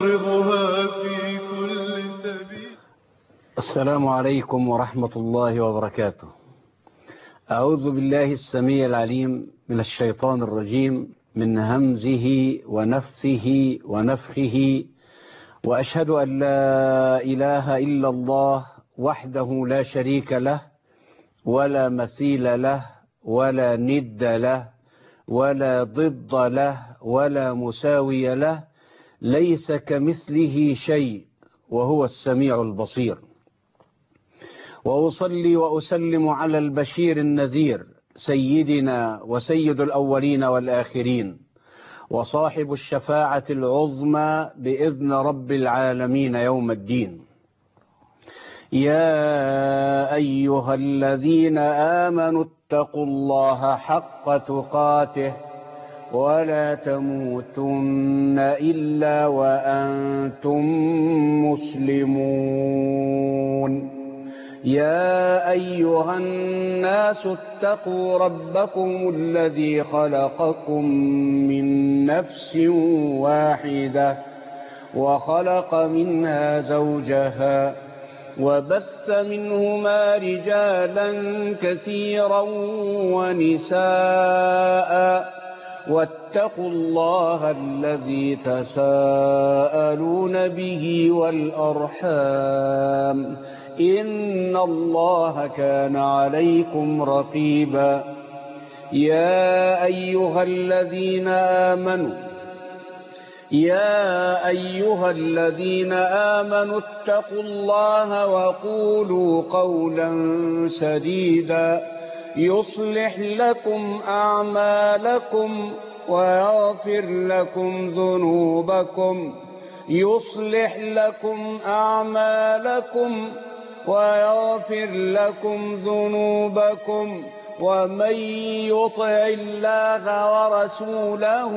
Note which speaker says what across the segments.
Speaker 1: رضها في كل سبيل.
Speaker 2: السلام عليكم ورحمة الله وبركاته. أعوذ بالله السميع العليم من الشيطان الرجيم من همزه ونفسه ونفخه، وأشهد أن لا إله إلا الله وحده لا شريك له ولا مثيل له ولا ند له ولا ضد له ولا مساوي له، ليس كمثله شيء وهو السميع البصير. وأصلي وأسلم على البشير النذير سيدنا وسيد الأولين والآخرين، وصاحب الشفاعة العظمى بإذن رب العالمين يوم الدين. يا أيها الذين آمنوا اتقوا الله حق تقاته ولا تموتن إلا وأنتم مسلمون. يا أيها الناس اتقوا ربكم الذي خلقكم من نفس واحدة وخلق منها زوجها وبث منهما رجالا كثيرا ونساء، واتقوا الله الذي تساءلون به والأرحام إن الله كان عليكم رقيبا. يا أيها الذين آمنوا اتقوا الله وقولوا قولا سديدا يصلح لكم أعمالكم ويغفر لكم ذنوبكم ومن يطع الله ورسوله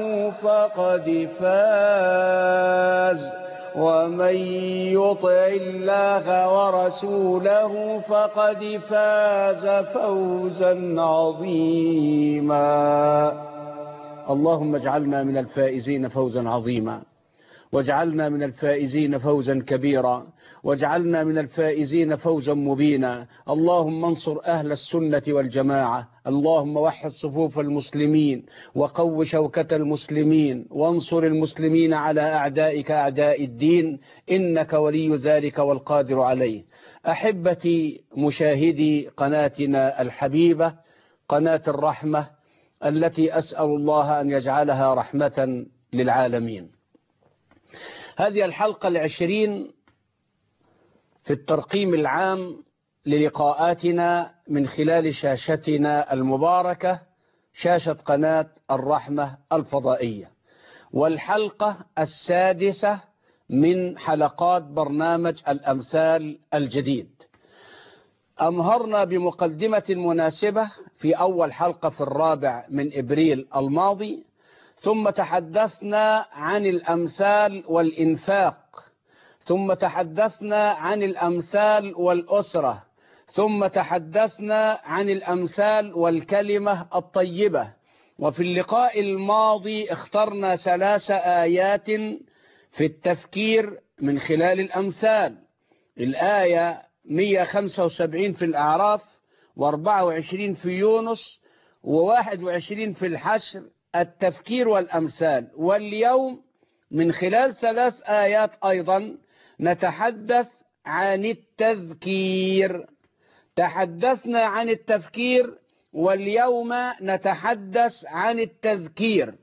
Speaker 2: فقد فاز فوزا عظيما. اللهم اجعلنا من الفائزين فوزا عظيما، واجعلنا من الفائزين فوزا كبيرا، واجعلنا من الفائزين فوزا مبينا. اللهم انصر أهل السنة والجماعة، اللهم وحد صفوف المسلمين وقو شوكة المسلمين، وانصر المسلمين على أعدائك أعداء الدين، إنك ولي ذلك والقادر عليه. أحبتي مشاهدي قناتنا الحبيبة قناة الرحمة، التي أسأل الله أن يجعلها رحمة للعالمين. هذه الحلقة 20 في الترقيم العام للقاءاتنا من خلال شاشتنا المباركة، شاشة قناة الرحمة الفضائية، والحلقة 6 من حلقات برنامج الأمثال الجديد. أمهرنا بمقدمة مناسبة في أول حلقة في 4 من إبريل الماضي، ثم تحدثنا عن الأمثال والإنفاق، ثم تحدثنا عن الأمثال والأسرة، ثم تحدثنا عن الأمثال والكلمة الطيبة. وفي اللقاء الماضي اخترنا 3 آيات في التفكير من خلال الأمثال: الآية 175 في الأعراف، و24 في يونس، و21 في الحشر، التفكير والأمثال. واليوم من خلال 3 آيات أيضا نتحدث عن التذكير. تحدثنا عن التفكير، واليوم نتحدث عن التذكير.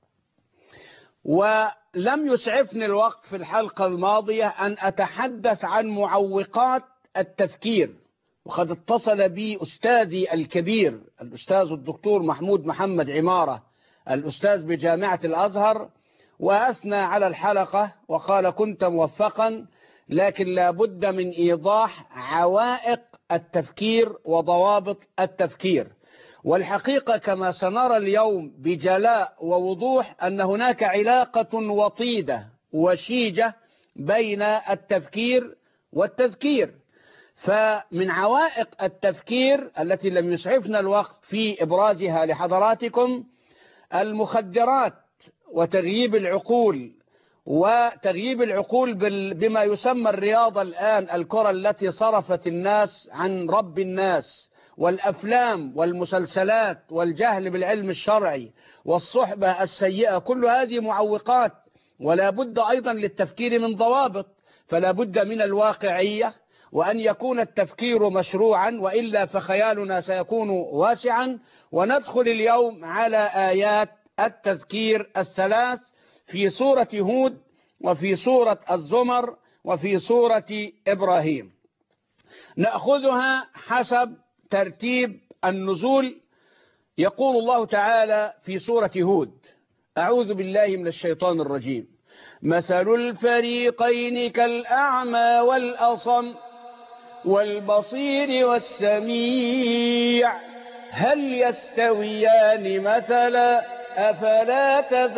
Speaker 2: ولم يسعفني الوقت في الحلقة الماضية أن أتحدث عن معوقات التفكير، وقد اتصل بي أستاذي الكبير الأستاذ الدكتور محمود محمد عمارة، الأستاذ بجامعة الأزهر، وأثنى على الحلقة وقال: كنت موفقا، لكن لا بد من إيضاح عوائق التفكير وضوابط التفكير. والحقيقة كما سنرى اليوم بجلاء ووضوح أن هناك علاقة وطيدة وشيجة بين التفكير والتذكير. فمن عوائق التفكير التي لم يسعفنا الوقت في إبرازها لحضراتكم المخدرات وتغييب العقول وتغييب العقول بما يسمى الرياضة الآن، الكرة التي صرفت الناس عن رب الناس، والأفلام والمسلسلات والجهل بالعلم الشرعي والصحبة السيئة، كل هذه معوقات. ولا بد أيضا للتفكير من ضوابط، فلا بد من الواقعية، وأن يكون التفكير مشروعا، وإلا فخيالنا سيكون واسعا. وندخل اليوم على آيات التذكير الثلاث في سورة هود، وفي سورة الزمر، وفي سورة إبراهيم. نأخذها حسب ترتيب النزول. يقول الله تعالى في سورة هود: أعوذ بالله من الشيطان الرجيم: مثل الفريقين كالأعمى والأصم والبصير والسميع هل يستويان مثلا أفلا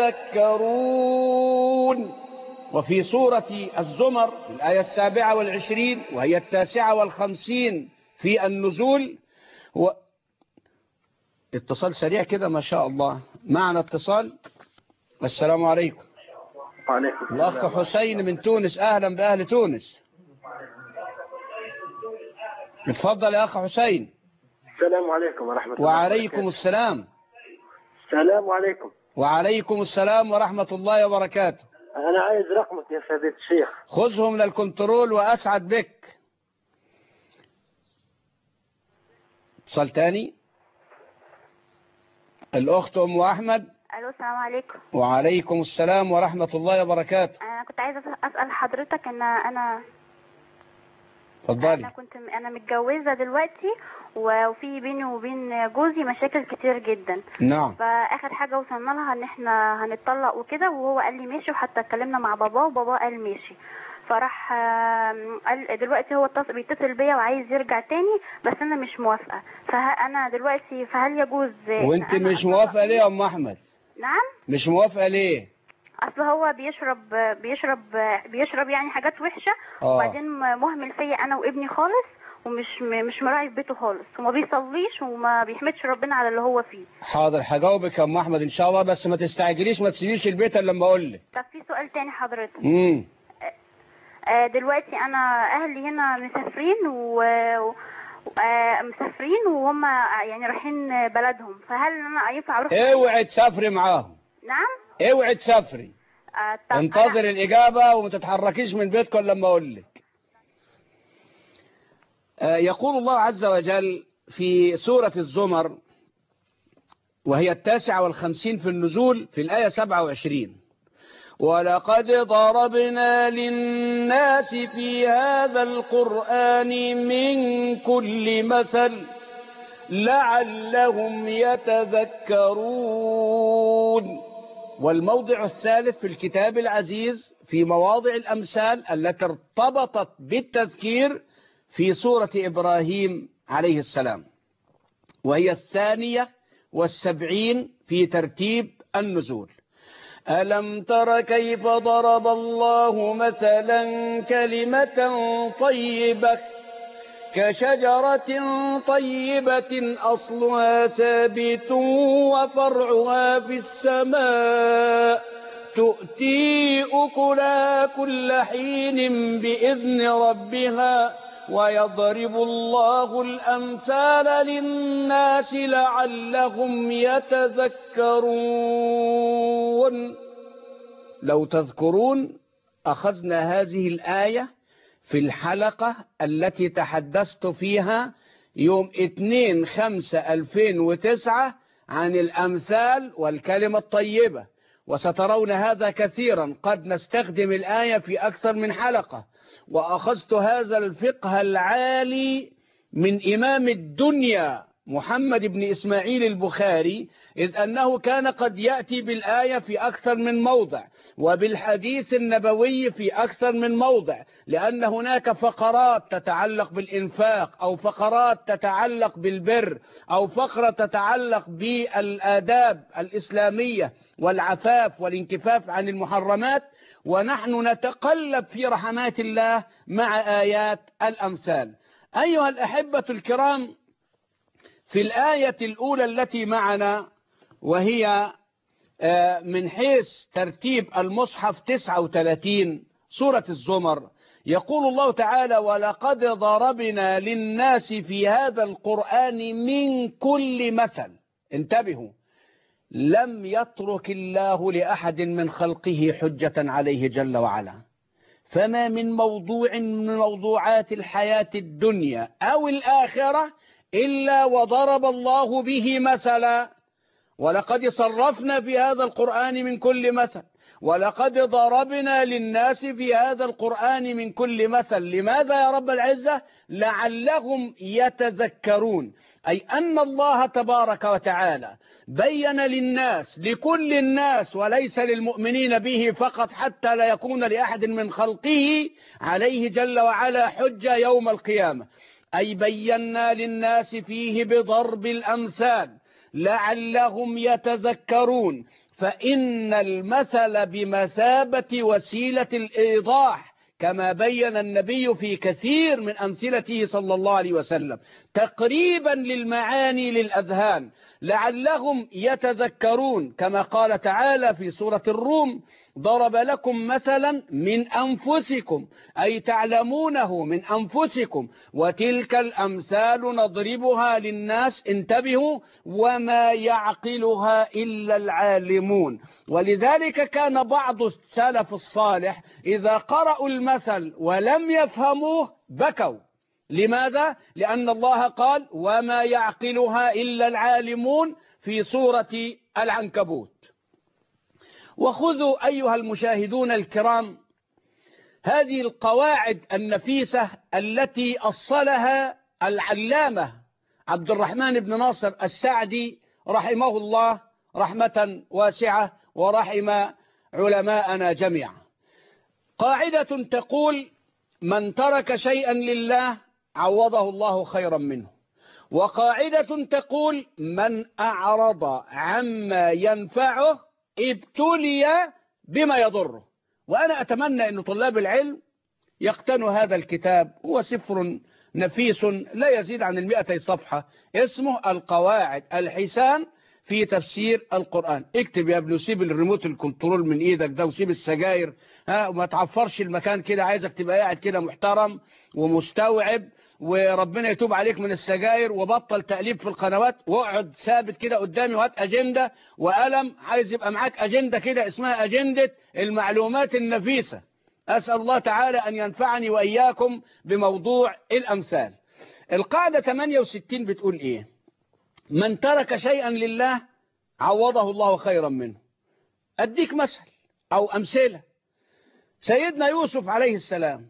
Speaker 2: تذكرون. وفي سورة الزمر الآية 27 وهي 59 في النزول. اتصال سريع كده ما شاء الله. معنا اتصال. السلام عليكم.
Speaker 3: وعليكم السلام.
Speaker 2: الأخ حسين من تونس، أهلا بأهل تونس. اتفضل يا أخ حسين.
Speaker 3: السلام عليكم ورحمة الله
Speaker 2: وعليكم السلام.
Speaker 3: السلام عليكم.
Speaker 2: وعليكم السلام ورحمة الله وبركاته.
Speaker 3: أنا عايز رقمك يا فضيلة الشيخ.
Speaker 2: خذه من الكنترول وأسعد بك. اتصال تاني. الأخت أم أحمد.
Speaker 4: الو السلام عليكم.
Speaker 2: وعليكم السلام ورحمة الله وبركاته.
Speaker 4: انا كنت عايزه اسال حضرتك انا
Speaker 2: اتفضلي.
Speaker 4: انا متجوزه دلوقتي، وفي بيني وبين جوزي مشاكل كتير جدا.
Speaker 2: نعم.
Speaker 4: فاخر حاجه وصلنا لها ان احنا هنتطلق وكده، وهو قال لي ماشي، وحتى اتكلمنا مع باباه وباباه قال ماشي. فراح قال دلوقتي هو بيتصل بيا وعايز يرجع تاني، بس انا مش موافقه. فانا دلوقتي فهل يجوز؟
Speaker 2: وانت مش موافقه ليه يا ام احمد؟
Speaker 4: نعم.
Speaker 2: مش موافقه ليه؟
Speaker 4: اصل هو بيشرب يعني حاجات وحشه، وبعدين مهمل فيا انا وابني خالص، ومش مراعي في بيته خالص، وما بيصليش وما بيحمدش ربنا على اللي هو فيه.
Speaker 2: حاضر هجاوبك يا ام احمد ان شاء الله، بس ما تستعجليش، ما تسيبيش البيت الا لما اقول لك.
Speaker 4: طب في سؤال تاني حضرتك. دلوقتي انا اهلي هنا مسافرين مسافرين وهم يعني رايحين بلدهم، فهل انا ينفع اروح؟
Speaker 2: اوعي تسافري معاهم.
Speaker 4: نعم.
Speaker 2: اوعي تسافري. انتظر الإجابة وما تتحركيش من بيتكم لما أقول لك. يقول الله عز وجل في سورة الزمر وهي 59 في النزول في الآية 27: ولقد ضربنا للناس في هذا القرآن من كل مثل لعلهم يتذكرون. والموضع الثالث في الكتاب العزيز في مواضع الأمثال التي ارتبطت بالتذكير في سورة إبراهيم عليه السلام، وهي 72 في ترتيب النزول. ألم تر كيف ضرب الله مثلا كلمة طيبة كشجرة طيبة أصلها ثابت وفرعها في السماء تؤتي أكلها كل حين بإذن ربها ويضرب الله الأمثال للناس لعلهم يتذكرون. لو تذكرون أخذنا هذه الآية في الحلقة التي تحدثت فيها يوم 2/5/2009 عن الأمثال والكلمة الطيبة، وسترون هذا كثيرا، قد نستخدم الآية في أكثر من حلقة. وأخذت هذا الفقه العالي من إمام الدنيا محمد بن إسماعيل البخاري، إذ أنه كان قد يأتي بالآية في أكثر من موضع وبالحديث النبوي في أكثر من موضع، لأن هناك فقرات تتعلق بالإنفاق، أو فقرات تتعلق بالبر، أو فقرة تتعلق بالآداب الإسلامية والعفاف والانكفاف عن المحرمات، ونحن نتقلب في رحمات الله مع آيات الأمثال. أيها الأحبة الكرام، في الآية الأولى التي معنا وهي من حيث ترتيب المصحف 39 سورة الزمر. يقول الله تعالى: ولقد ضربنا للناس في هذا القرآن من كل مثل. انتبهوا، لم يترك الله لأحد من خلقه حجة عليه جل وعلا. فما من موضوع من موضوعات الحياة الدنيا أو الآخرة إلا وضرب الله به مثلا. ولقد صرفنا في هذا القرآن من كل مثل، ولقد ضربنا للناس في هذا القرآن من كل مثل. لماذا يا رب العزة؟ لعلهم يتذكرون. أي أن الله تبارك وتعالى بين للناس، لكل الناس وليس للمؤمنين به فقط، حتى لا يكون لأحد من خلقه عليه جل وعلا حجة يوم القيامة. أي بينا للناس فيه بضرب الأمثال لعلهم يتذكرون. فإن المثل بمثابة وسيلة الإيضاح، كما بين النبي في كثير من أمثلته صلى الله عليه وسلم، تقريبا للمعاني للأذهان لعلهم يتذكرون. كما قال تعالى في سورة الروم: ضرب لكم مثلا من أنفسكم، أي تعلمونه من أنفسكم، وتلك الأمثال نضربها للناس، انتبهوا، وما يعقلها إلا العالمون. ولذلك كان بعض السلف الصالح إذا قرأوا المثل ولم يفهموه بكوا. لماذا؟ لأن الله قال: وما يعقلها إلا العالمون في سورة العنكبوت. وخذوا أيها المشاهدون الكرام هذه القواعد النفيسة التي أصلها العلامة عبد الرحمن بن ناصر السعدي رحمه الله رحمة واسعة، ورحم علماءنا جميعا. قاعدة تقول: من ترك شيئا لله عوضه الله خيرا منه. وقاعدة تقول: من أعرض عما ينفعه ابتلي بما يضره. وأنا أتمنى أن طلاب العلم يقتنوا هذا الكتاب. هو سفر نفيس لا يزيد عن 200 صفحة، اسمه القواعد الحسان في تفسير القرآن. اكتب يا ابني، وسيب الريموت الكنترول من ايدك ده، وسيب السجاير، وما تعفرش المكان كده. عايزك تبقى قاعد كده محترم ومستوعب، وربنا يتوب عليك من السجاير، وبطل تقليب في القنوات، واقعد ثابت كده قدامي، وهات أجندة وقلم. عايز يبقى معاك أجندة كده اسمها أجندة المعلومات النفيسة. أسأل الله تعالى أن ينفعني وإياكم بموضوع الأمثال. القاعدة 68 بتقول إيه؟ من ترك شيئا لله عوضه الله خيرا منه. أديك مثل أو أمثلة. سيدنا يوسف عليه السلام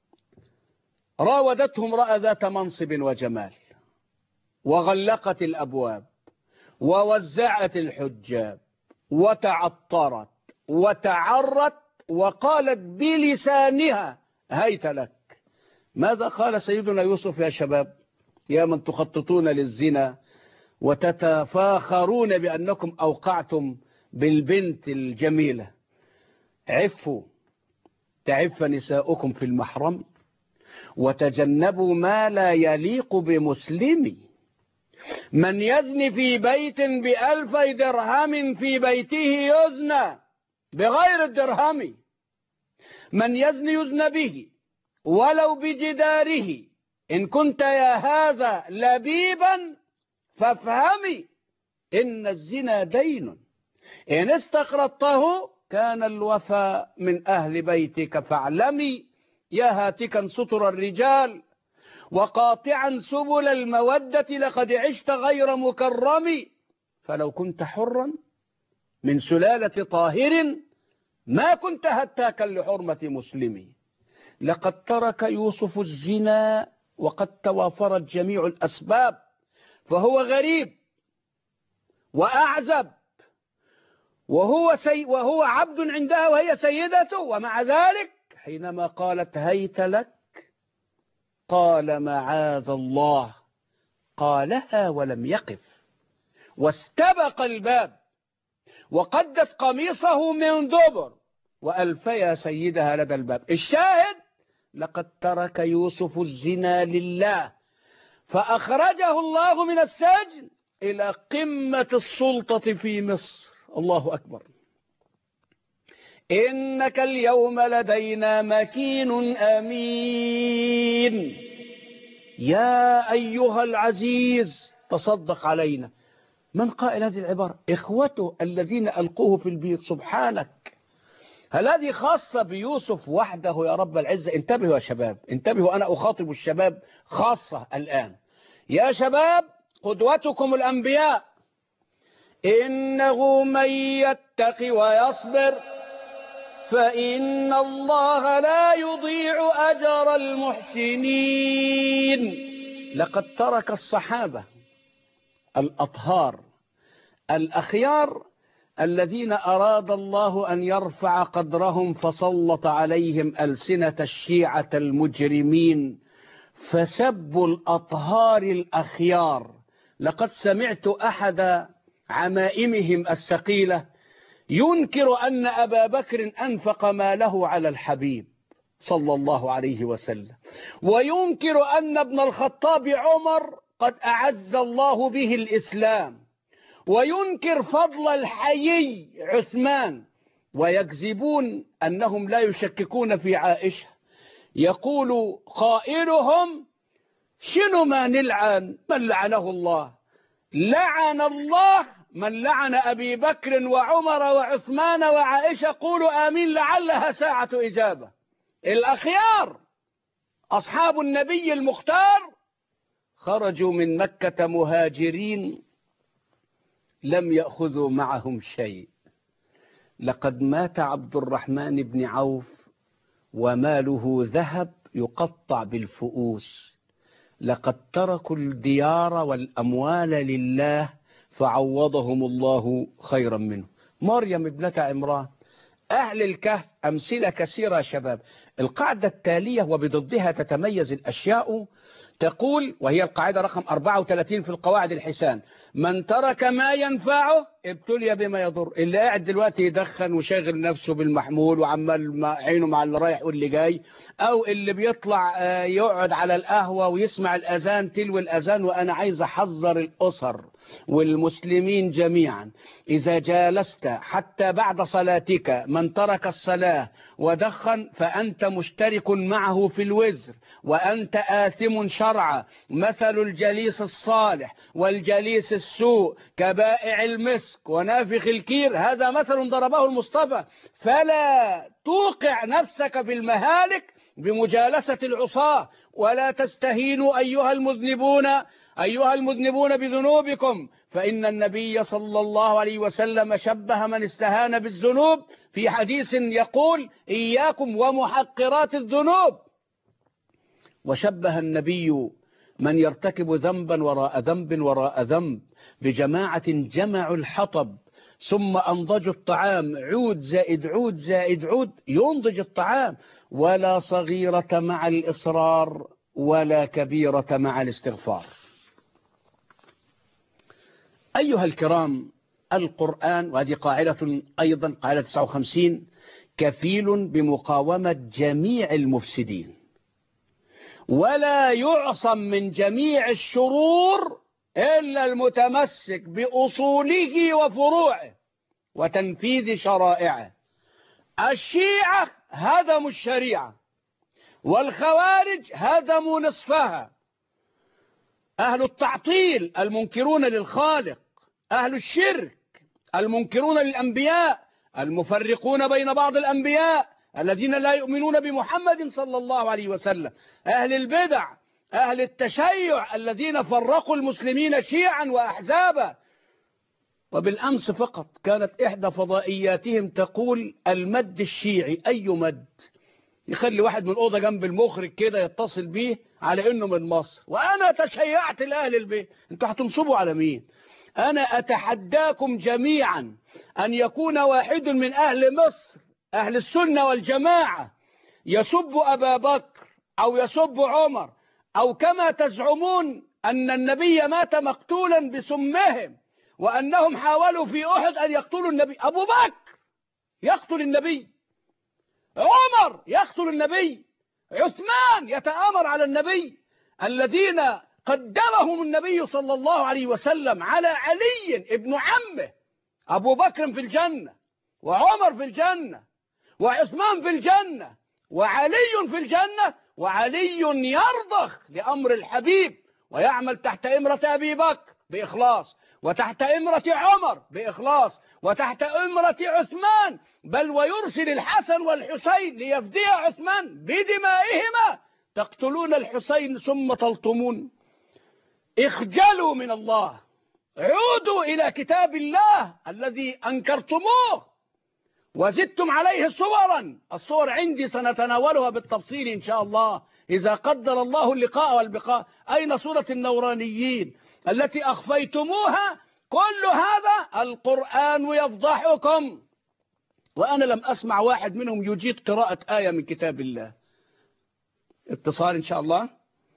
Speaker 2: راودته امرأة ذات منصب وجمال، وغلقت الأبواب، ووزعت الحجاب، وتعطرت وتعرت، وقالت بلسانها: هيت لك. ماذا قال سيدنا يوسف يا شباب؟ يا من تخططون للزنا وتتفاخرون بأنكم أوقعتم بالبنت الجميلة: عفوا تعف نساؤكم في المحرم، وتجنبوا ما لا يليق بمسلم. من يزني في بيت ب1000 درهم في بيته يزنى بغير الدرهم. من يزني يزنى به ولو بجداره. إن كنت يا هذا لبيبا فافهمي إن الزنا دين، إن استقرضته كان الوفاء من أهل بيتك فاعلمي. يا هاتكا ستر الرجال وقاطعا سبل المودة لقد عشت غير مكرم. فلو كنت حرا من سلالة طاهر ما كنت هتاكا لحرمة مسلم. لقد ترك يوسف الزنا وقد توافرت جميع الأسباب، فهو غريب وأعزب، وهو عبد عندها وهي سيدته. ومع ذلك حينما قالت هيت لك قال معاذ الله، قالها ولم يقف، واستبق الباب وقدت قميصه من دبر وألفيا سيدها لدى الباب. الشاهد: لقد ترك يوسف الزنا لله، فأخرجه الله من السجن إلى قمة السلطة في مصر، الله أكبر. إنك اليوم لدينا مكين أمين. يا أيها العزيز تصدق علينا. من قائل هذه العبارة؟ إخوته الذين ألقوه في البير. سبحانك، هل هذه خاصة بيوسف وحده يا رب العزة؟ انتبهوا يا شباب، انتبهوا، أنا أخاطب الشباب خاصة الآن. يا شباب، قدوتكم الأنبياء. إنه من يتق ويصبر فإن الله لا يضيع أجر المحسنين. لقد ترك الصحابة الأطهار الأخيار الذين أراد الله أن يرفع قدرهم فسلط عليهم ألسنة الشيعة المجرمين فسبوا الأطهار الأخيار. لقد سمعت أحد عمائمهم الثقيلة ينكر أن أبا بكر أنفق ماله على الحبيب صلى الله عليه وسلم، وينكر أن ابن الخطاب عمر قد أعز الله به الإسلام، وينكر فضل الحيي عثمان، ويكذبون أنهم لا يشككون في عائشة. يقول قائلهم: شنو ما نلعن من لعنه الله؟ لعن الله من لعن أبي بكر وعمر وعثمان وعائشة. قولوا آمين لعلها ساعة إجابة. الأخيار أصحاب النبي المختار خرجوا من مكة مهاجرين لم يأخذوا معهم شيء. لقد مات عبد الرحمن بن عوف وماله ذهب يقطع بالفؤوس. لقد تركوا الديار والأموال لله فعوضهم الله خيرا منه. مريم ابنة عمران، أهل الكهف، أمثلة كثيرة يا شباب. القاعدة التالية وبضدها تتميز الأشياء تقول، وهي القاعدة رقم 34 في القواعد الحسان: من ترك ما ينفعه ابتلي بما يضر. اللي قاعد دلوقتي يدخن وشاغل نفسه بالمحمول وعمال عينه مع اللي رايح واللي جاي، أو اللي بيطلع يقعد على القهوة ويسمع الأذان تلو الأذان. وأنا عايز أحذر الأسر والمسلمين جميعا: إذا جالست حتى بعد صلاتك من ترك الصلاة ودخن فأنت مشترك معه في الوزر وأنت آثم شرعا. مثل الجليس الصالح والجليس السوء كبائع المسك ونافخ الكير، هذا مثل ضربه المصطفى. فلا توقع نفسك في المهالك بمجالسة العصاة، ولا تستهينوا أيها المذنبون بذنوبكم، فإن النبي صلى الله عليه وسلم شبه من استهان بالذنوب في حديث يقول: إياكم ومحقرات الذنوب. وشبه النبي من يرتكب ذنبا وراء ذنب وراء ذنب بجماعة جمعوا الحطب ثم أنضجوا الطعام، عود زائد عود زائد عود ينضج الطعام، ولا صغيرة مع الإصرار ولا كبيرة مع الاستغفار. أيها الكرام، القرآن، وهذه قاعدة أيضا قاعدة 59، كفيل بمقاومة جميع المفسدين، ولا يعصم من جميع الشرور إلا المتمسك بأصوله وفروعه وتنفيذ شرائعه. الشيعة هدموا الشريعة، والخوارج هدموا نصفها، أهل التعطيل المنكرون للخالق، أهل الشرك المنكرون للأنبياء، المفرقون بين بعض الأنبياء الذين لا يؤمنون بمحمد صلى الله عليه وسلم، أهل البدع، أهل التشيع الذين فرقوا المسلمين شيعا وأحزابا. وبالأمس فقط كانت إحدى فضائياتهم تقول: المد الشيعي أي مد؟ يخلي واحد من الأوضة جنب المخرج كده يتصل بيه على إنه من مصر. وأنا تشيعت لأهل البيت، أنتوا هتنصبوا على مين؟ أنا أتحداكم جميعا أن يكون واحد من أهل مصر أهل السنة والجماعة يسب أبا بكر أو يسب عمر، أو كما تزعمون أن النبي مات مقتولا بسمهم وأنهم حاولوا في أحد أن يقتلوا النبي. أبو بكر يقتل النبي، عمر يقتل النبي، عثمان يتآمر على النبي، الذين قدمهم النبي صلى الله عليه وسلم على علي ابن عمه أبو بكر في الجنة، وعمر في الجنة، وعثمان في الجنة، وعلي في الجنة، وعلي يرضخ لأمر الحبيب ويعمل تحت إمرة أبي بكر بإخلاص، وتحت إمرة عمر بإخلاص، وتحت إمرة عثمان، بل ويرسل الحسن والحسين ليفدي عثمان بدمائهما. تقتلون الحسين ثم تلطمون. اخجلوا من الله، عودوا إلى كتاب الله الذي أنكرتموه وزدتم عليه صورا. الصور عندي سنتناولها بالتفصيل إن شاء الله إذا قدر الله اللقاء والبقاء. أين صورة النورانيين التي أخفيتموها؟ كل هذا القرآن يفضحكم، وأنا لم أسمع واحد منهم يجيد قراءة آية من كتاب الله. اتصال إن شاء الله.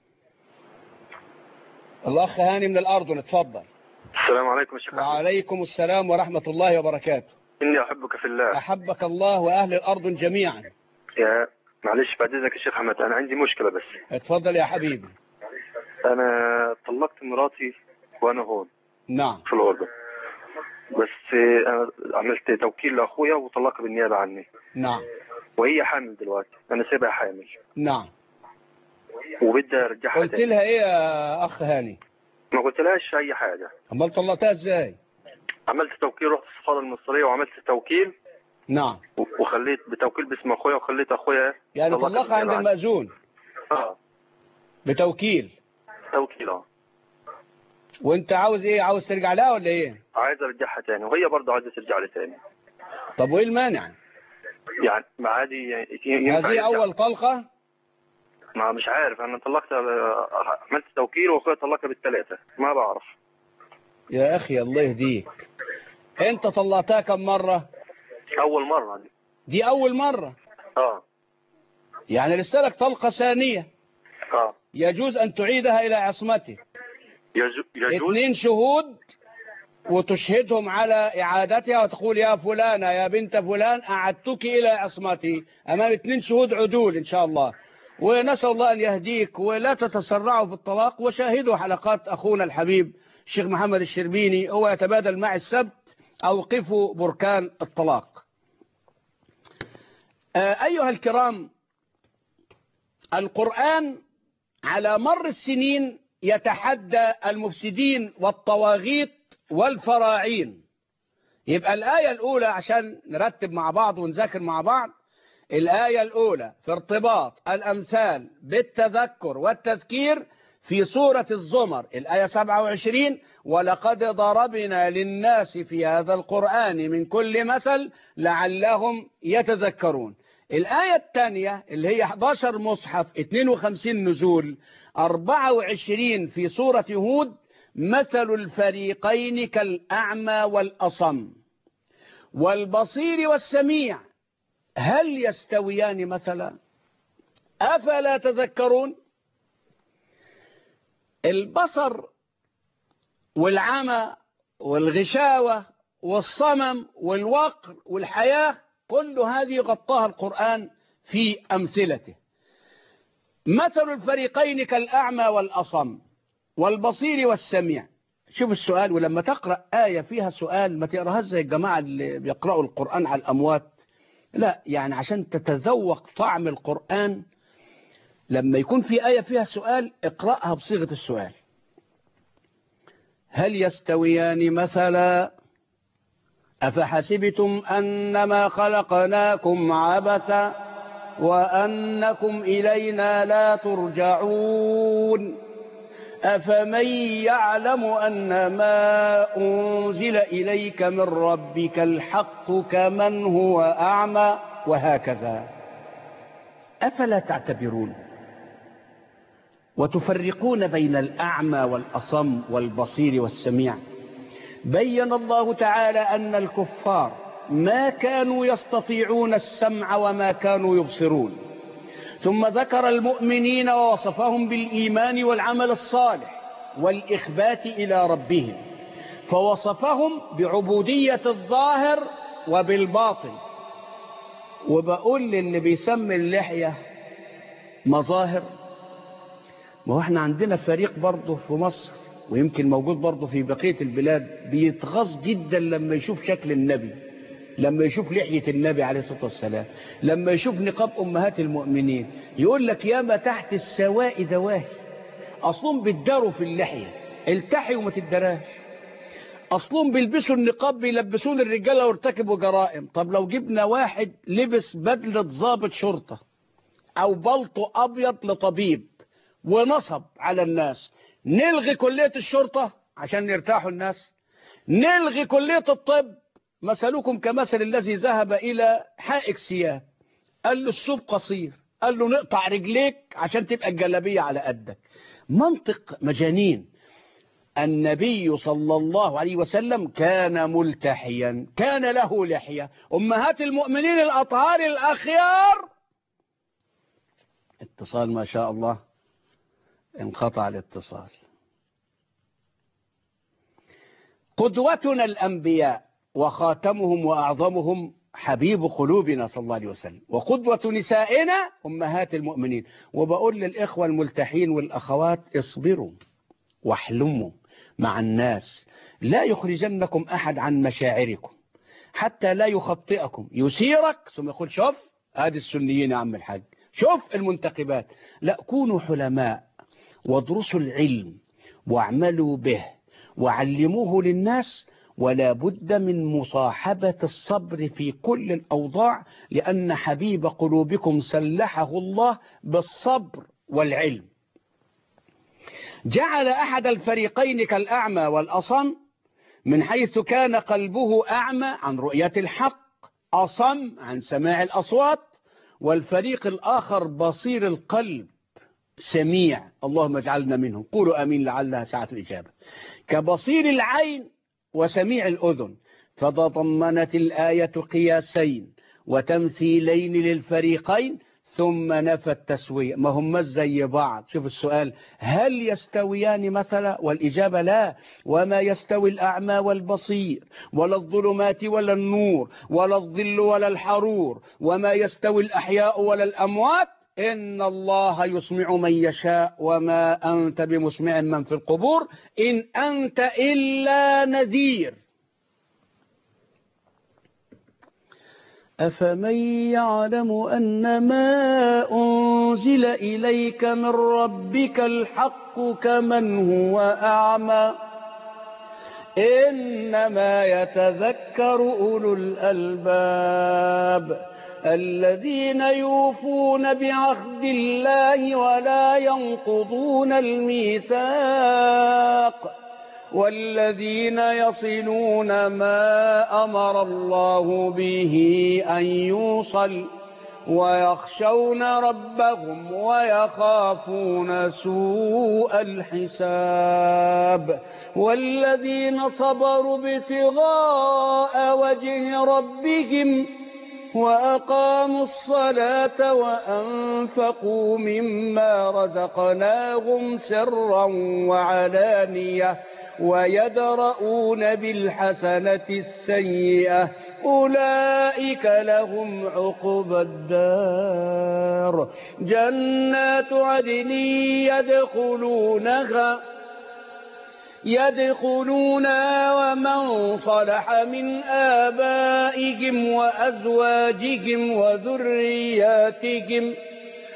Speaker 2: الأخ هاني من الأردن، اتفضل.
Speaker 5: السلام عليكم يا شيخ.
Speaker 2: وعليكم السلام ورحمة الله وبركاته.
Speaker 5: إني أحبك في الله.
Speaker 2: أحبك الله وأهل الأردن جميعا.
Speaker 5: يا معلش بعد إذنك يا شيخ أحمد، أنا عندي مشكلة بس.
Speaker 2: اتفضل يا حبيبي.
Speaker 5: أنا طلقت مراتي وأنا هون.
Speaker 2: نعم.
Speaker 5: في الأردن. بس أنا عملت توكيل لأخويا وطلقها بالنيابة عني.
Speaker 2: نعم.
Speaker 5: وهي حامل دلوقتي، أنا سايبها حامل.
Speaker 2: نعم.
Speaker 5: وبدي أرجعها.
Speaker 2: قلت لها إيه يا أخ هاني؟
Speaker 5: ما قلت لهاش أي حاجة.
Speaker 2: أمال طلقتها إزاي؟
Speaker 5: عملت توكيل، رحت السفارة المصرية وعملت توكيل.
Speaker 2: نعم.
Speaker 5: وخليت بتوكيل باسم أخويا، وخليت أخويا
Speaker 2: يعني طلقها عند المأذون. بتوكيل.
Speaker 5: توكيل.
Speaker 2: وانت عاوز ايه؟ عاوز ترجع لها ولا ايه؟
Speaker 5: عايز ارجعها تاني، وهي برضه عايزه ترجع لي تاني.
Speaker 2: طب وايه المانع؟
Speaker 5: يعني ما عادي
Speaker 2: هذه اول طلقه؟
Speaker 5: ما مش عارف، انا طلقت، عملت توكيل واخويا طلقها بالثلاثه، ما بعرف.
Speaker 2: يا اخي الله يهديك، انت طلقتها كم مره؟
Speaker 5: اول مره
Speaker 2: دي اول مره.
Speaker 5: يعني
Speaker 2: لسه لك طلقه ثانيه. يجوز ان تعيدها الى عصمته.
Speaker 5: يجوز
Speaker 2: 2 شهود وتشهدهم على إعادتها وتقول يا فلانة يا بنت فلان أعدتك إلى عصمتي أمام 2 شهود عدول إن شاء الله. ونسأل الله أن يهديك، ولا تتسرعوا في الطلاق، وشاهدوا حلقات أخونا الحبيب الشيخ محمد الشربيني، هو يتبادل مع السبت أوقفوا بركان الطلاق. أيها الكرام، القرآن على مر السنين يتحدى المفسدين والطواغيت والفراعين. يبقى الآية الأولى عشان نرتب مع بعض ونذاكر مع بعض، الآية الأولى في ارتباط الأمثال بالتذكر والتذكير في سورة الزمر الآية 27: ولقد ضربنا للناس في هذا القرآن من كل مثل لعلهم يتذكرون. الآية الثانية اللي هي 11 مصحف 52 نزول 24 في سورة هود: مثل الفريقين كالأعمى والأصم والبصير والسميع هل يستويان مثلا أفلا تذكرون. البصر والعمى والغشاوة والصمم والوقر والحياة كل هذه غطاها القرآن في أمثلته. مثل الفريقين كالأعمى والأصم والبصير والسميع. شوف السؤال، ولما تقرأ آية فيها سؤال ما تقرأها زي الجماعة اللي بيقرأوا القرآن على الأموات، لا، يعني عشان تتذوق طعم القرآن لما يكون في آية فيها سؤال اقرأها بصيغة السؤال. هل يستويان مثلا أفحسبتم أنما خلقناكم عبثا وأنكم إلينا لا ترجعون أفمن يعلم أن ما أنزل إليك من ربك الحق كمن هو أعمى، وهكذا. أفلا تعتبرون وتفرقون بين الأعمى والأصم والبصير والسميع. بين الله تعالى أن الكفار ما كانوا يستطيعون السمع وما كانوا يبصرون، ثم ذكر المؤمنين ووصفهم بالإيمان والعمل الصالح والإخبات إلى ربهم، فوصفهم بعبودية الظاهر وبالباطن. وبقول للي بيسمي اللحية مظاهر، ما هو احنا عندنا فريق برضه في مصر ويمكن موجود برضه في بقية البلاد، بيتغاظ جدا لما يشوف شكل النبي، لما يشوف لحية النبي عليه الصلاة والسلام، لما يشوف نقاب أمهات المؤمنين، يقول لك ياما تحت السواء دواهي. أصلهم بيتداروا في اللحية، التحي وما تدراش. أصلهم بيلبسوا النقاب بيلبسون الرجالة وارتكبوا جرائم. طب لو جبنا واحد لبس بدلة ضابط شرطة أو بلطو أبيض لطبيب ونصب على الناس، نلغي كلية الشرطة عشان يرتاحوا الناس؟ نلغي كلية الطب؟ مثلكم كمثل الذي ذهب إلى حائك ثياب، قال له الثوب قصير، قال له نقطع رجليك عشان تبقى الجلابية على قدك. منطق مجانين. النبي صلى الله عليه وسلم كان ملتحيا، كان له لحية. أمهات المؤمنين الأطهار الأخيار. اتصال ما شاء الله، انقطع الاتصال. قدوتنا الأنبياء وخاتمهم وأعظمهم حبيب قلوبنا صلى الله عليه وسلم، وقدوة نسائنا أمهات المؤمنين. وبقول للإخوة الملتحين والأخوات اصبروا واحلموا مع الناس، لا يخرجنكم أحد عن مشاعركم حتى لا يخطئكم، يسيرك ثم يقول شوف هذه السنيين يا عم الحاج، شوف المنتقبات. لا، كونوا حلماء وادرسوا العلم واعملوا به وعلموه للناس، ولا بد من مصاحبة الصبر في كل الأوضاع، لأن حبيب قلوبكم سلحه الله بالصبر والعلم. جعل أحد الفريقين كالأعمى والأصم، من حيث كان قلبه أعمى عن رؤية الحق، أصم عن سماع الأصوات، والفريق الآخر بصير القلب سميع. اللهم اجعلنا منهم. قولوا آمين لعلها ساعة الإجابة. كبصير العين وسميع الأذن. فتضمنت الآية قياسين وتمثيلين للفريقين، ثم نفى التسوية. ما هم زي بعض. شوف السؤال، هل يستويان مثلا؟ والإجابة لا. وما يستوي الأعمى والبصير، ولا الظلمات ولا النور، ولا الظل ولا الحرور، وما يستوي الأحياء ولا الأموات. إن الله يسمع من يشاء وما أنت بمسمع من في القبور إن أنت إلا نذير. أفمن يعلم أن ما أنزل إليك من ربك الحق كمن هو أعمى؟ إنما يتذكر أولو الألباب الذين يوفون بعهد الله ولا ينقضون الميثاق، والذين يصلون ما أمر الله به أن يوصل، ويخشون ربهم ويخافون سوء الحساب، والذين صبروا ابتغاء وجه ربهم وأقاموا الصلاة وأنفقوا مما رزقناهم سرا وعلانية ويدرؤون بالحسنة السيئة أولئك لهم عقبى الدار جنات عدن يدخلونها ومن صلح من آبائهم وأزواجهم وذرياتهم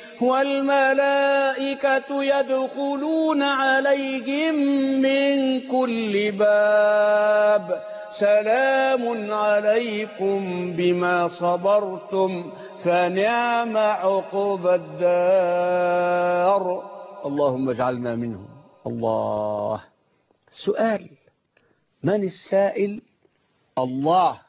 Speaker 2: والملائكة يدخلون عليهم من كل باب سلام عليكم بما صبرتم فنعم عقبى الدار. اللهم اجعلنا منهم. الله. سؤال، من السائل؟ الله.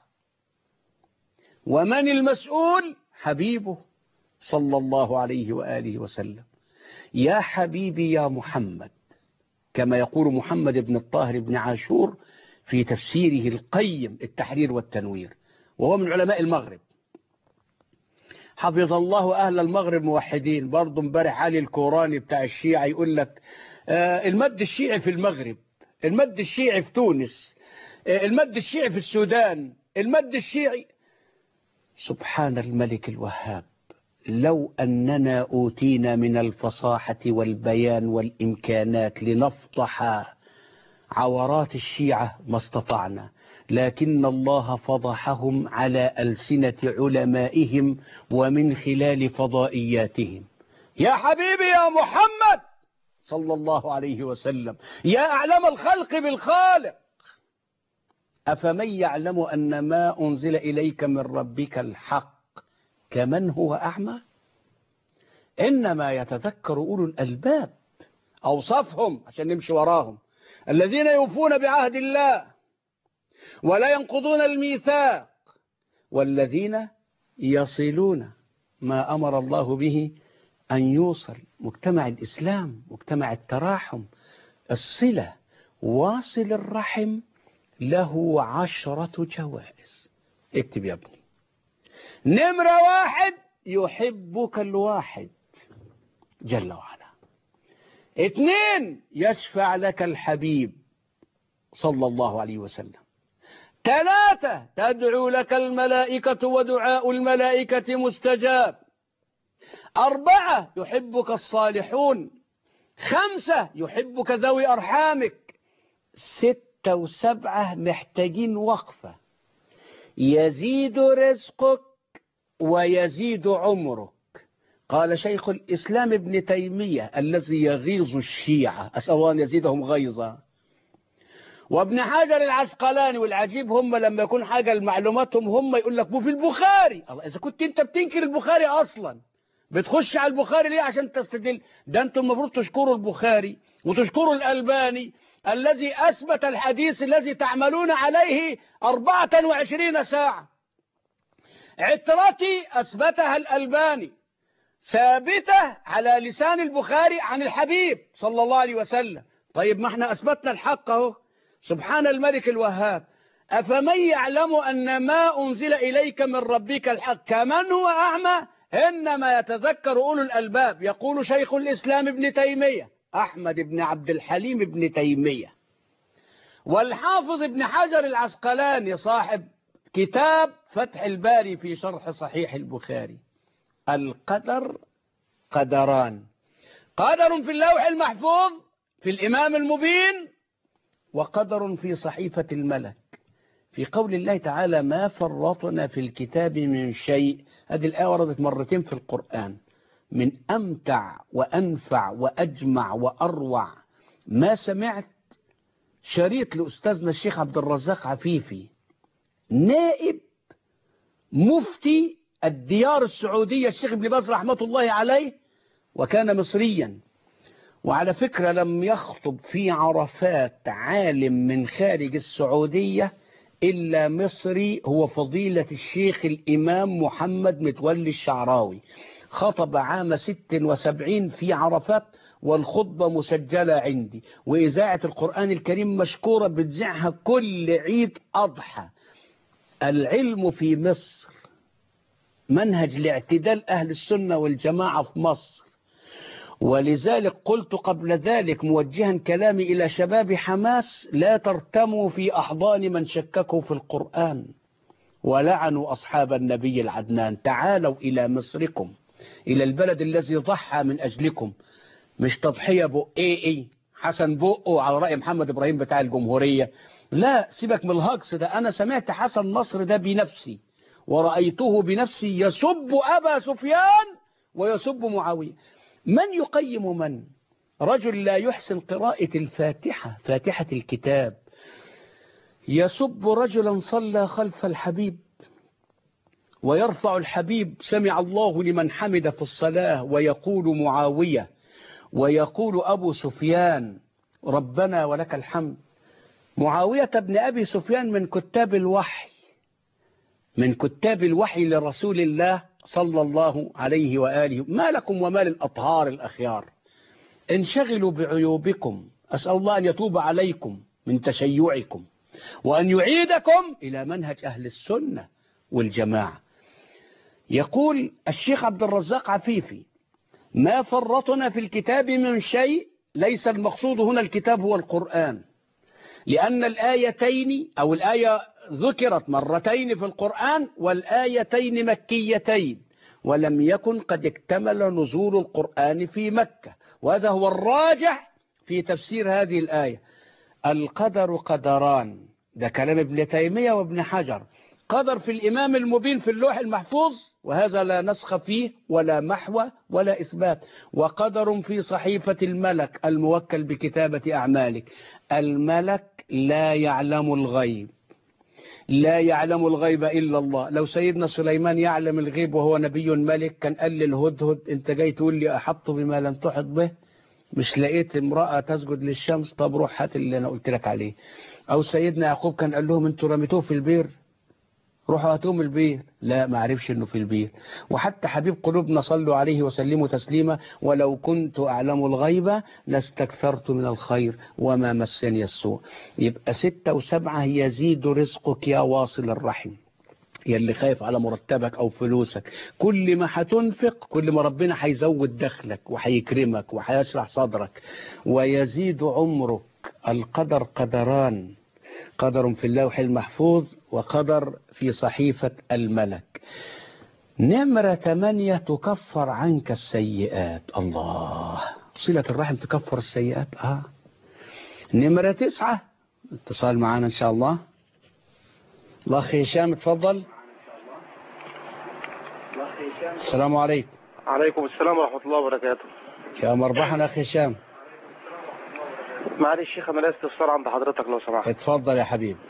Speaker 2: ومن المسؤول؟ حبيبه صلى الله عليه وآله وسلم. يا حبيبي يا محمد، كما يقول محمد بن الطاهر بن عاشور في تفسيره القيم التحرير والتنوير، وهو من علماء المغرب، حفظ الله أهل المغرب موحدين. برضو امبارح علي الكوراني بتاع الشيعة يقول لك المد الشيعي في المغرب، المد الشيعي في تونس، المد الشيعي في السودان، المد الشيعي. سبحان الملك الوهاب، لو أننا أوتينا من الفصاحة والبيان والإمكانات لنفضح عورات الشيعة ما استطعنا، لكن الله فضحهم على ألسنة علمائهم ومن خلال فضائياتهم. يا حبيبي يا محمد صلى الله عليه وسلم، يا أعلم الخلق بالخالق، أفمن يعلم أن ما أنزل إليك من ربك الحق كمن هو أعمى؟ إنما يتذكر أولو الألباب. أوصفهم عشان نمشي وراهم: الذين يوفون بعهد الله ولا ينقضون الميثاق، والذين يصلون ما أمر الله به أن يوصل. مجتمع الإسلام مجتمع التراحم، الصلة، واصل الرحم له 10 جوائز. اكتب يا ابني. نمرة 1: يحبك الواحد جل وعلا. 2: يشفع لك الحبيب صلى الله عليه وسلم. 3: تدعو لك الملائكة ودعاء الملائكة مستجاب. 4: يحبك الصالحون. 5: يحبك ذوي أرحامك. 6 و7 محتاجين وقفة. يزيد رزقك ويزيد عمرك. قال شيخ الإسلام ابن تيمية الذي يغيظ الشيعة، أسأل الله أن يزيدهم غيظا، وابن حجر العسقلاني. والعجيب هم لما يكون حاجة لمعلوماتهم هم يقول لك في البخاري. الله، إذا كنت أنت بتنكر البخاري أصلا بتخش على البخاري ليه عشان تستدل؟ ده أنتم المفروض تشكروا البخاري وتشكروا الألباني الذي أثبت الحديث الذي تعملون عليه 24 ساعة. عترتي أثبتها الألباني، ثابتة على لسان البخاري عن الحبيب صلى الله عليه وسلم. طيب ما احنا أثبتنا الحق اهو. سبحان الملك الوهاب. أفمن يعلم أن ما أنزل إليك من ربك الحق كمن هو أعمى؟ إنما يتذكر أولو الألباب. يقول شيخ الإسلام ابن تيمية أحمد بن عبد الحليم ابن تيمية، والحافظ ابن حجر العسقلاني صاحب كتاب فتح الباري في شرح صحيح البخاري: القدر قدران: قدر في اللوح المحفوظ في الإمام المبين، وقدر في صحيفة الملك. في قول الله تعالى: ما فرطنا في الكتاب من شيء. هذه الآية وردت مرتين في القرآن. من أمتع وأنفع وأجمع وأروع ما سمعت شريط لأستاذنا الشيخ عبد الرزاق عفيفي، نائب مفتي الديار السعودية الشيخ ابن باز رحمة الله عليه، وكان مصريا. وعلى فكرة لم يخطب في عرفات عالم من خارج السعودية إلا مصري، هو فضيلة الشيخ الإمام محمد متولي الشعراوي. خطب عام 76 في عرفات، والخطبة مسجلة عندي، وإذاعة القرآن الكريم مشكورة بتذيعها كل عيد أضحى. العلم في مصر منهج لاعتدال أهل السنة والجماعة في مصر. ولذلك قلت قبل ذلك موجها كلامي إلى شباب حماس: لا ترتموا في أحضان من شككوا في القرآن ولعنوا أصحاب النبي العدنان. تعالوا إلى مصركم، إلى البلد الذي ضحى من أجلكم. مش تضحية بقى حسن بقه على رأي محمد إبراهيم بتاع الجمهورية. لا، سيبك من الهجص ده. أنا سمعت حسن نصر ده بنفسي ورأيته بنفسي يسب أبا سفيان ويسب معاوية. من يقيم من؟ رجل لا يحسن قراءة الفاتحة، فاتحة الكتاب، يسب رجلا صلى خلف الحبيب ويرفع الحبيب سمع الله لمن حمد في الصلاة، ويقول معاوية ويقول أبو سفيان ربنا ولك الحمد. معاوية بن أبي سفيان من كتاب الوحي، من كتاب الوحي لرسول الله صلى الله عليه وآله. ما لكم وما للأطهار الأخيار؟ انشغلوا بعيوبكم. أسأل الله أن يتوب عليكم من تشيعكم وأن يعيدكم إلى منهج أهل السنة والجماعة. يقول الشيخ عبد الرزاق عفيفي: ما فرطنا في الكتاب من شيء. ليس المقصود هنا الكتاب هو القرآن، لأن الآيتين أو الآية ذكرت مرتين في القرآن والآيتين مكيتين، ولم يكن قد اكتمل نزول القرآن في مكة، وهذا هو الراجح في تفسير هذه الآية. القدر قدران، ده كلام ابن تيمية وابن حجر. قدر في الإمام المبين في اللوح المحفوظ، وهذا لا نسخ فيه ولا محو ولا إثبات. وقدر في صحيفة الملك الموكل بكتابة أعمالك. الملك لا يعلم الغيب، لا يعلم الغيب إلا الله. لو سيدنا سليمان يعلم الغيب وهو نبي ملك كان قال للهدهد أنت جاي تقول لي أحط بما لم تحط به؟ مش لقيت امرأة تسجد للشمس؟ طب روح هات اللي أنا قلت لك عليه. أو سيدنا يعقوب كان قال لهم أنتوا رميتوه في البير، روحوا هاتوهم البير. لا، ما عرفش انه في البير. وحتى حبيب قلوبنا صلوا عليه وسلموا تسليما، ولو كنت أعلم الغيب لاستكثرت من الخير وما مسني السوء. يبقى 6 و7 يزيد رزقك يا واصل الرحم، يا اللي خايف على مرتبك أو فلوسك. كل ما هتنفق كل ما ربنا هيزود دخلك وهيكرمك وهيشرح صدرك ويزيد عمرك. القدر قدران، قدر في اللوح المحفوظ وقدر في صحيفة الملك. نمرة 8 تكفر عنك السيئات. الله، صلة الرحم تكفر السيئات. نمرة 9 اتصال معانا إن شاء الله. الأخ هشام اتفضل. السلام عليكم.
Speaker 6: عليكم السلام ورحمة الله وبركاته.
Speaker 2: يا مرحبا أخي هشام.
Speaker 6: معلش شيخ أنا لا استفسار عند حضرتك لو سمحت.
Speaker 2: اتفضل يا حبيبي.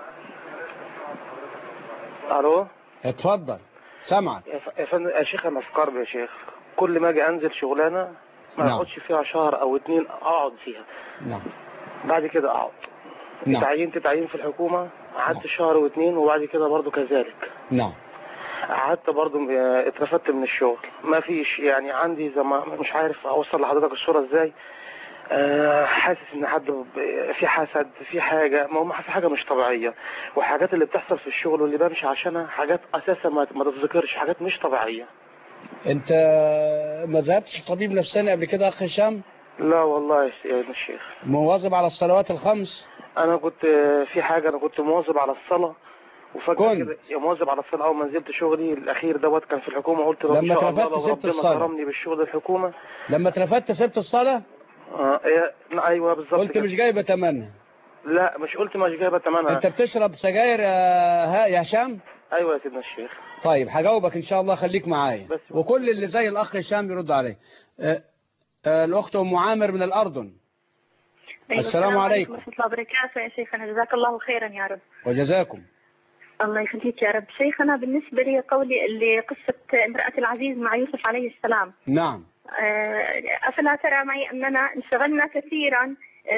Speaker 6: ألو.
Speaker 2: اتفضل سمعك.
Speaker 6: يا شيخ أنا في كرب يا شيخ، كل ما أجي أنزل شغلانة ما أقعدش فيها شهر أو 2 أقعد فيها.
Speaker 2: نعم.
Speaker 6: بعد كده أقعد.
Speaker 2: نعم.
Speaker 6: تعيين في الحكومة قعدت شهر و2 وبعد كده برضو كذلك.
Speaker 2: نعم.
Speaker 6: قعدت برضو اترفدت من الشغل، ما فيش يعني عندي زي ما مش عارف أوصل لحضرتك الصورة إزاي. حاسس ان حد في حسد، في حاجه، ما في حاجه مش طبيعيه، وحاجات اللي بتحصل في الشغل واللي بمشي عشانها حاجات اساسا ما تتذكرش، حاجات مش طبيعيه.
Speaker 2: انت ما ذهبتش طبيب نفساني قبل كده اخ هشام؟
Speaker 6: لا والله يا الشيخ.
Speaker 2: مواظب على الصلوات الخمس؟
Speaker 6: انا كنت في حاجه، انا كنت مواظب على الصلاه وفجاه كده مواظب على الصلاه. اول ما نزلت شغلي الاخير دوت كان في الحكومه، قلت له
Speaker 2: لما اترفدت سبت الصلاه؟
Speaker 6: كرمني بالشغل الحكومه.
Speaker 2: لما اترفدت سبت الصلاه؟
Speaker 6: ايوه بالظبط.
Speaker 2: قلت مش جايبه ثمنها؟
Speaker 6: لا مش قلت مش جايبه ثمنها.
Speaker 2: انت بتشرب سجاير يا هشام؟
Speaker 6: ايوه يا سيدنا الشيخ.
Speaker 2: طيب هجاوبك ان شاء الله، خليك معايا وكل اللي زي الاخ هشام يرد عليه. الاخت ام عامر من الاردن. السلام عليكم
Speaker 7: ورحمه الله وبركاته. يا شيخنا جزاك الله خيرا يا رب.
Speaker 2: وجزاكم
Speaker 7: الله يخليك يا رب. شيخنا بالنسبه لي قولي اللي قصه امراه العزيز مع يوسف عليه السلام.
Speaker 2: نعم.
Speaker 7: افلا ترى معي اننا انشغلنا كثيرا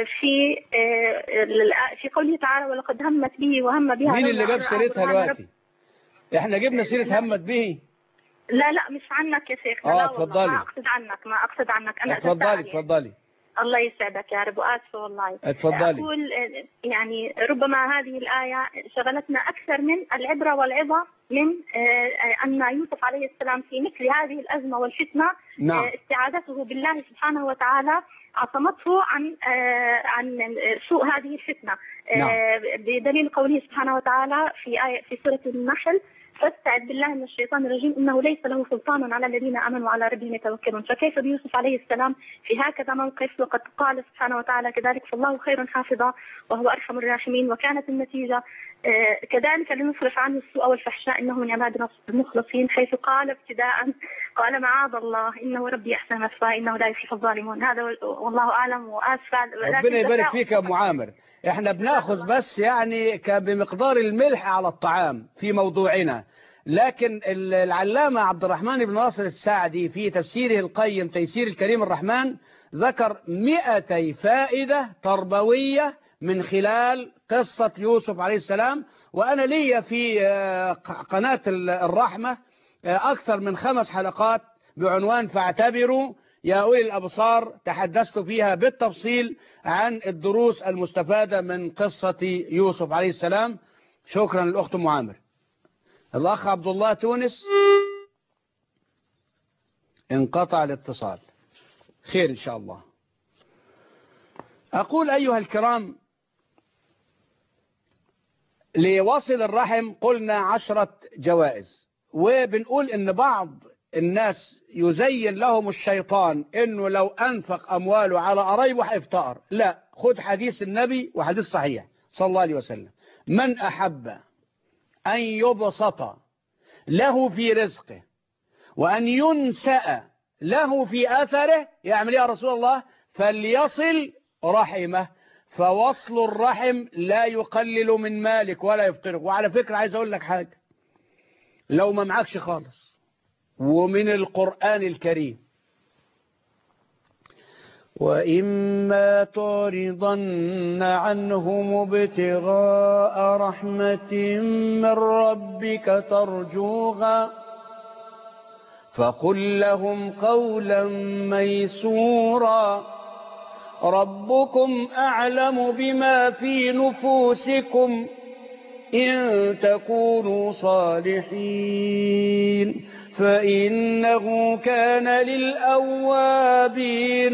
Speaker 7: في قوله تعالى ولقد همت به وهم بها.
Speaker 2: مين اللي جاب سيرتها دلوقتي؟ احنا جبنا سيره همت به.
Speaker 7: لا مش عنك يا شيخ. لا
Speaker 2: اتفضلي.
Speaker 7: ما اقصد عنك انا.
Speaker 2: اتفضلي.
Speaker 7: الله يسعدك يا رب، واسفه والله.
Speaker 2: اتفضلي.
Speaker 7: اقول يعني ربما هذه الايه شغلتنا اكثر من العبره والعظه من ان يوسف عليه السلام في مثل هذه الازمه والفتنه.
Speaker 2: نعم.
Speaker 7: استعاذته بالله سبحانه وتعالى عصمته عن سوء هذه الفتنه.
Speaker 2: نعم.
Speaker 7: بدليل قوله سبحانه وتعالى في سوره النحل فاستعذ بالله من الشيطان الرجيم انه ليس له سلطان على الذين امنوا وعلى ربهم يتوكلون. فكيف بيوسف عليه السلام في هكذا موقف وقد قال سبحانه وتعالى كذلك فالله خير حافظا وهو ارحم الراحمين. وكانت النتيجه كذلك لنصرف عنه السوء والفحشاء انه من عبادنا المخلصين، حيث قال ابتداء قال معاذ الله انه ربي احسن مثواي انه لا يفلح الظالمون. هذا والله اعلم. واسفه.
Speaker 2: ربنا يبارك فيك يا ام عامر. احنا بناخذ بس يعني بمقدار الملح على الطعام في موضوعنا، لكن العلامة عبد الرحمن بن ناصر السعدي في تفسيره القيم تيسير الكريم الرحمن ذكر 200 فائدة تربوية من خلال قصة يوسف عليه السلام. وأنا لي في قناة الرحمة أكثر من 5 حلقات بعنوان فاعتبروا يا أولي الأبصار، تحدثت فيها بالتفصيل عن الدروس المستفادة من قصة يوسف عليه السلام. شكرا للأخت أم عامر. الأخ عبد الله تونس انقطع الاتصال، خير إن شاء الله. أقول أيها الكرام، لوصل الرحم قلنا 10 جوائز، وبنقول إن بعض الناس يزين لهم الشيطان إنه لو أنفق أمواله على قرايبه هيفتقر. لا، خد حديث النبي وحديث صحيح صلى الله عليه وسلم: من أحب أن يبسط له في رزقه وأن ينسأ له في أثره يعمل يا رسول الله؟ فليصل رحمه، فوصل الرحم لا يقلل من مالك ولا يفقره. وعلى فكرة عايز أقول لك حاجة، لو ما معكش خالص، ومن القرآن الكريم: وإما تعرضن عنهم ابتغاء رحمة من ربك ترجوها فقل لهم قولا ميسورا ربكم أعلم بما في نفوسكم إن تكونوا صالحين فإنه كان للأوابين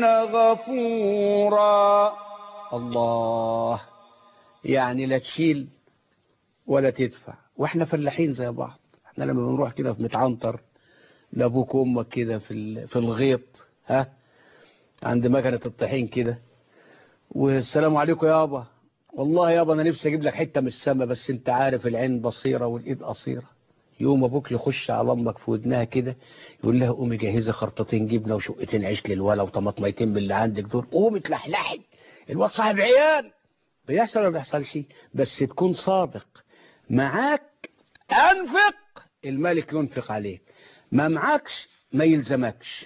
Speaker 2: غفورا. الله، يعني لا تشيل ولا تدفع، واحنا فلاحين زي بعض. احنا لما بنروح كده في متعنطر لابوك وامك كده في الغيط، ها، عند مكنة الطحين كده، والسلام عليكم يابا، والله يابا انا نفسي اجيب لك حته من السما، بس انت عارف العين بصيره والايد قصيره. يوم ابوك يخش على امك في ودنها كده يقول لها قومي جهزي خرطتين جبنه وشقتين عيش للولا وطماطميتين من اللي عندك دول، قومي اتلحلحي، الواد صاحب عيال. بيحصل ولا ما بيحصلش؟ بس تكون صادق. معاك انفق، الملك ينفق عليك. ما معاكش ما يلزمكش.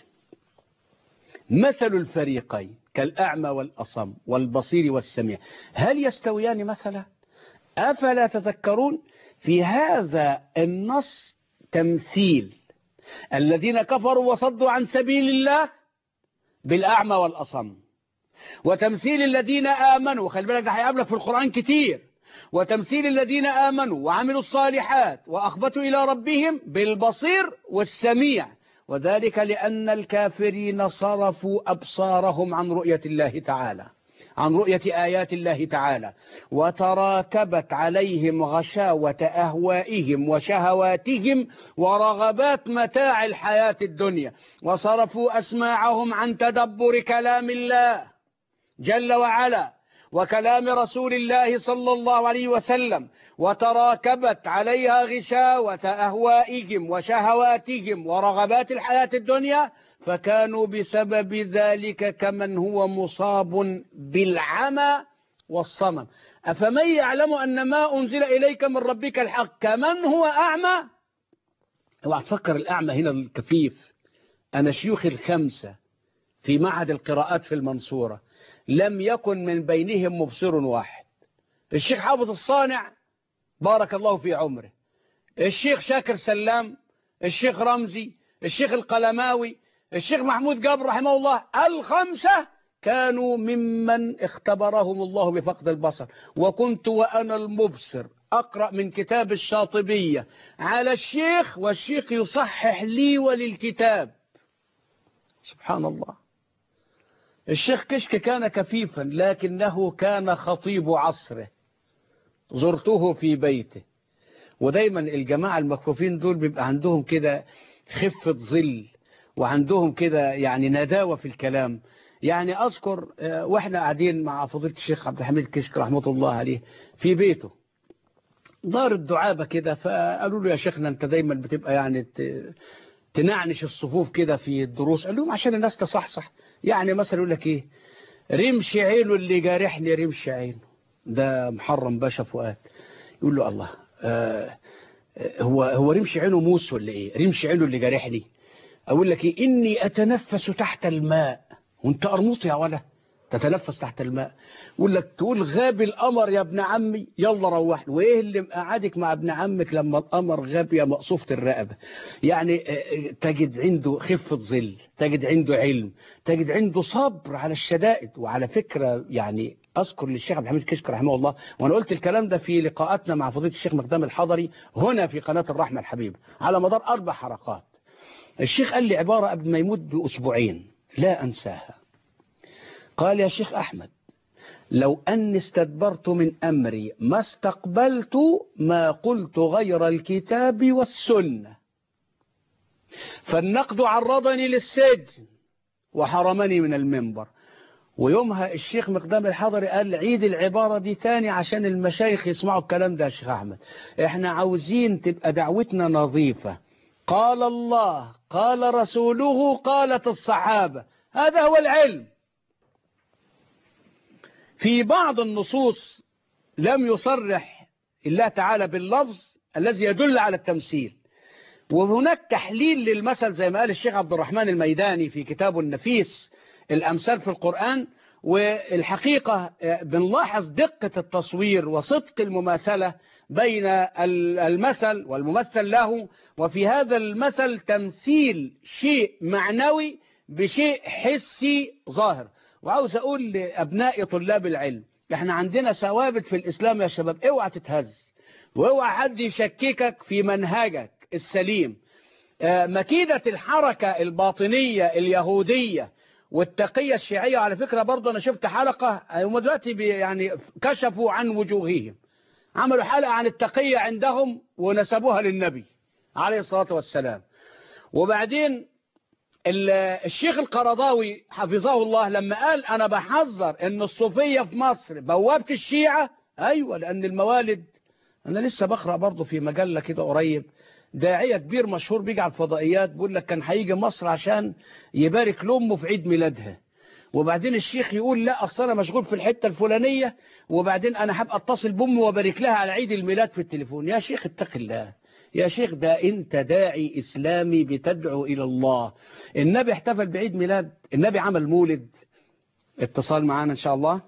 Speaker 2: مثل الفريقين كالأعمى والأصم والبصير والسميع هل يستويان مثلا؟ أفلا تذكرون؟ في هذا النص تمثيل الذين كفروا وصدوا عن سبيل الله بالأعمى والأصم، وتمثيل الذين آمنوا، خلي بالك ده هيقابلك في القرآن كتير، وتمثيل الذين آمنوا وعملوا الصالحات وأخبتوا إلى ربهم بالبصير والسميع، وذلك لأن الكافرين صرفوا أبصارهم عن رؤية الله تعالى، عن رؤية آيات الله تعالى، وتراكبت عليهم غشاوة أهوائهم وشهواتهم ورغبات متاع الحياة الدنيا، وصرفوا أسماعهم عن تدبر كلام الله جل وعلا وكلام رسول الله صلى الله عليه وسلم، وتراكبت عليها غشاوة أهوائهم وشهواتهم ورغبات الحياة الدنيا، فكانوا بسبب ذلك كمن هو مصاب بالعمى والصمم. أفمن يعلم أن ما أنزل إليك من ربك الحق كمن هو أعمى؟ اوعى تفكر الأعمى هنا الكفيف. أنا شيوخ الخمسة في معهد القراءات في المنصورة لم يكن من بينهم مبصر واحد. الشيخ حافظ الصانع بارك الله في عمره، الشيخ شاكر سلام، الشيخ رمزي، الشيخ القلماوي، الشيخ محمود جابر رحمه الله، الخمسة كانوا ممن اختبرهم الله بفقد البصر. وكنت وأنا المبصر أقرأ من كتاب الشاطبية على الشيخ، والشيخ يصحح لي وللكتاب. سبحان الله. الشيخ كشك كان كفيفا لكنه كان خطيب عصره، زرته في بيته. ودايما الجماعة المكفوفين دول بيبقى عندهم كده خفة ظل، وعندهم كده يعني نداوة في الكلام. يعني أذكر وإحنا قاعدين مع فضيلة الشيخ عبد الحميد كشك رحمة الله عليه في بيته، دار الدعابة كده، فقالوا له يا شيخنا أنت دايما بتبقى يعني تنعنش الصفوف كده في الدروس. قال لهم عشان الناس تصحصح. يعني مثلا يقول لك ايه، رمش عينه اللي جارحني رمش عينه، ده محرم باشا فؤاد. يقول له الله، هو رمش عينه موس ولا ايه؟ رمش عينه اللي جارحني. اقول لك ايه، اني اتنفس تحت الماء وانت قرموط يا ولا تتنفس تحت الماء. يقول لك تقول غاب القمر يا ابن عمي يلا روح. وايه اللي مقعدك مع ابن عمك لما القمر غاب يا مقصوفة الرقبة؟ يعني تجد عنده خفة ظل، تجد عنده علم، تجد عنده صبر على الشدائد. وعلى فكرة يعني أذكر للشيخ عبد الحميد كشك رحمه الله، وأنا قلت الكلام ده في لقاءاتنا مع فضيلة الشيخ مقدام الحضري هنا في قناة الرحمة الحبيبة على مدار 4 حلقات. الشيخ قال لي عبارة قبل ما يموت بأسبوعين لا أنساها. قال يا شيخ أحمد، لو أني استدبرت من أمري ما استقبلت ما قلت غير الكتاب والسنة، فالنقد عرضني للسجن وحرمني من المنبر، ويومها الشيخ مقدام الحضري قال عيد العبارة دي تاني عشان المشايخ يسمعوا الكلام ده يا شيخ أحمد. احنا عاوزين تبقى دعوتنا نظيفة، قال الله قال رسوله قالت الصحابة، هذا هو العلم. في بعض النصوص لم يصرح الله تعالى باللفظ الذي يدل على التمثيل، وهناك تحليل للمثل زي ما قال الشيخ عبد الرحمن الميداني في كتابه النفيس الأمثال في القرآن. والحقيقة بنلاحظ دقة التصوير وصدق المماثلة بين المثل والممثل له، وفي هذا المثل تمثيل شيء معنوي بشيء حسي ظاهر. وعاوز أقول لأبناء طلاب العلم، احنا عندنا ثوابت في الإسلام يا شباب، اوعى تتهز واوعى حد يشككك في منهجك السليم. مكيدة الحركة الباطنية اليهودية والتقية الشيعية، على فكرة برضه أنا شفت حلقة هم دلوقتي يعني كشفوا عن وجوههم، عملوا حلقة عن التقية عندهم ونسبوها للنبي عليه الصلاة والسلام. وبعدين الشيخ القرضاوي حفظه الله لما قال أنا بحذر إن الصوفية في مصر بوابة الشيعة، أيوة، لأن الموالد، أنا لسه بقرأ برضه في مجلة كده قريب داعية كبير مشهور بيجي على الفضائيات بيقول لك كان هيجي مصر عشان يبارك لأمه في عيد ميلادها، وبعدين الشيخ يقول لا أصل أنا مشغول في الحتة الفلانية، وبعدين أنا هبقى أتصل بأمي وبارك لها على عيد الميلاد في التليفون. يا شيخ اتق الله يا شيخ، ده أنت داعي إسلامي بتدعو إلى الله. النبي احتفل بعيد ميلاد، النبي عمل مولد. اتصال معانا إن شاء الله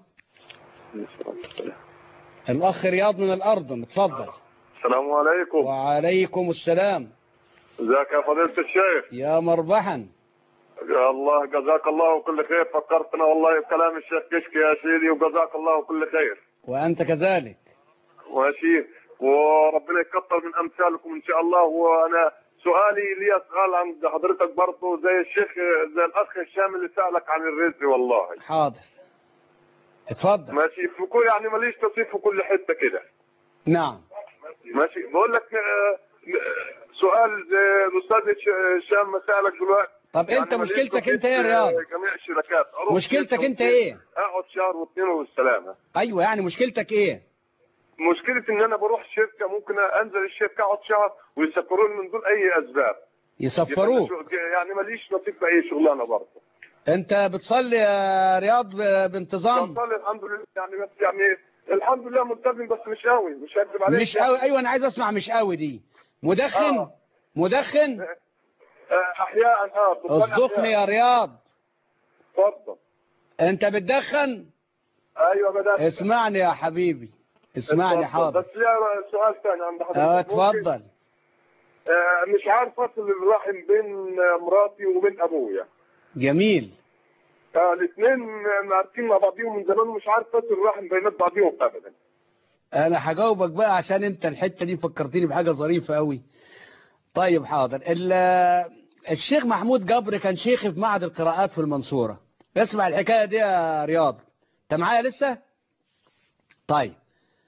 Speaker 2: الأخ رياض من الأردن، اتفضل.
Speaker 5: السلام عليكم.
Speaker 2: وعليكم السلام.
Speaker 5: ازيك يا فضيلة الشيخ؟
Speaker 2: يا مربحا.
Speaker 5: يا الله جزاك الله كل خير، فكرتنا والله بكلام الشيخ كشكي يا سيدي، وجزاك الله كل خير.
Speaker 2: وأنت كذلك.
Speaker 5: ماشي، وربنا يكتر من أمثالكم إن شاء الله. وأنا سؤالي لي سؤال عند حضرتك برضه زي الشيخ، زي الأخ الشام اللي سألك عن الرزق. والله
Speaker 2: حاضر اتفضل.
Speaker 5: ماشي، في كل يعني ماليش تصيف في كل حتة كده.
Speaker 2: نعم
Speaker 5: ماشي، بقول لك سؤال الأستاذ الشام سألك دلوقتي.
Speaker 2: طب
Speaker 5: يعني
Speaker 2: أنت مشكلتك أنت إيه يا رياض؟
Speaker 5: جميع الشركات
Speaker 2: مشكلتك أنت إيه؟
Speaker 5: أقعد شهر واثنين والسلامة.
Speaker 2: أيوة، يعني مشكلتك إيه؟
Speaker 5: مشكلتي إن أنا بروح شركة، ممكن أنزل الشركة أقعد شهر ويسفروني من دون أي أسباب.
Speaker 2: يسفروك؟
Speaker 5: يعني ماليش نصيب في أي شغلانة برضه.
Speaker 2: أنت بتصلي يا رياض بانتظام؟
Speaker 5: بصلي الحمد لله، يعني الحمد لله ملتزم، بس مش قوي، مش هكذب عليك.
Speaker 2: مش قوي؟ أيوة أنا عايز أسمع مش قوي دي. مدخن؟ مدخن؟
Speaker 5: أحياء.
Speaker 2: اصدقني يا رياض.
Speaker 5: اتفضل.
Speaker 2: أنت بتدخن؟
Speaker 5: أيوة بدخن.
Speaker 2: اسمعني يا حبيبي، اسمعني. حاضر.
Speaker 5: بس ليا سؤال ثاني عند حضرتك.
Speaker 2: اتفضل.
Speaker 5: مش عارف أصل الرحم بين مراتي وبين أبويا.
Speaker 2: جميل.
Speaker 5: الاثنين عارفين مع بعضيهم من زمان، ومش عارف أصل الرحم بين بعضيهم أبدا.
Speaker 2: أنا هجاوبك بقى عشان أنت الحتة دي فكرتني بحاجة ظريفة قوي. طيب حاضر. الشيخ محمود جبر كان شيخي في معهد القراءات في المنصورة. اسمع الحكاية دي يا رياض، أنت معايا لسه؟ طيب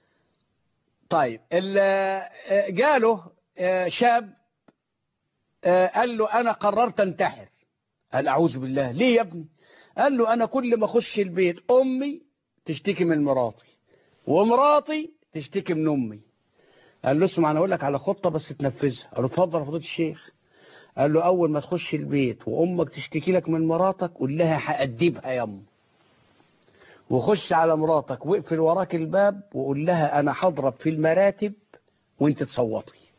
Speaker 2: جاله شاب قال له أنا قررت أنتحر. قال أعوذ بالله، ليه يا ابني؟ قال له أنا كل ما أخش البيت أمي تشتكي من مراتي ومراتي تشتكي من أمي. قال له اسمع أنا أقول لك على خطة بس تنفذها. قال له اتفضل يا فضيلة الشيخ. قال له أول ما تخش البيت وأمك تشتكي لك من مراتك قول لها هأدبها يا أم، وخش على مراتك واقفل وراك الباب وقول لها أنا هضرب في المراتب وانت تصوتي.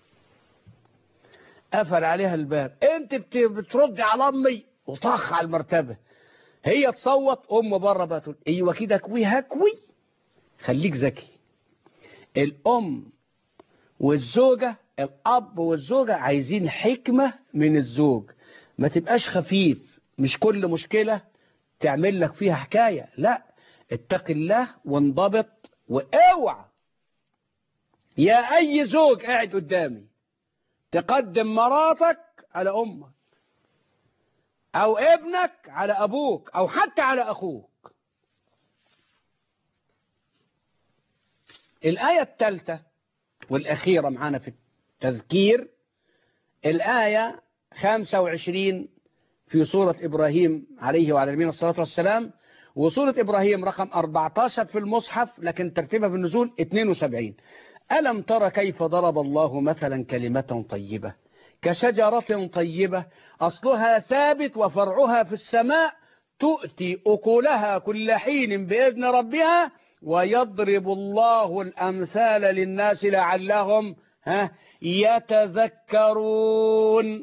Speaker 2: قفل عليها الباب. انت بتردي على امي وطخ على المرتبة، هي تصوت، ام بره بقى تقول ايوه كده كوي هكوي. خليك ذكي. الام والزوجة، الاب والزوجة عايزين حكمة من الزوج، ما تبقاش خفيف، مش كل مشكلة تعمل لك فيها حكاية، لا، اتق الله وانضبط. واوعى يا اي زوج قاعد قدامي تقدم مراتك على امك او ابنك على ابوك او حتى على اخوك. الآية الثالثة والأخيرة معانا في التذكير، الآية 25 في سورة إبراهيم عليه وعلى نبينا الصلاة والسلام. وسورة إبراهيم رقم 14 في المصحف، لكن ترتيبها في النزول 72. ألم تر كيف ضرب الله مثلا كلمة طيبة كشجرة طيبة أصلها ثابت وفرعها في السماء تؤتي أكلها كل حين بإذن ربها ويضرب الله الأمثال للناس لعلهم يتذكرون.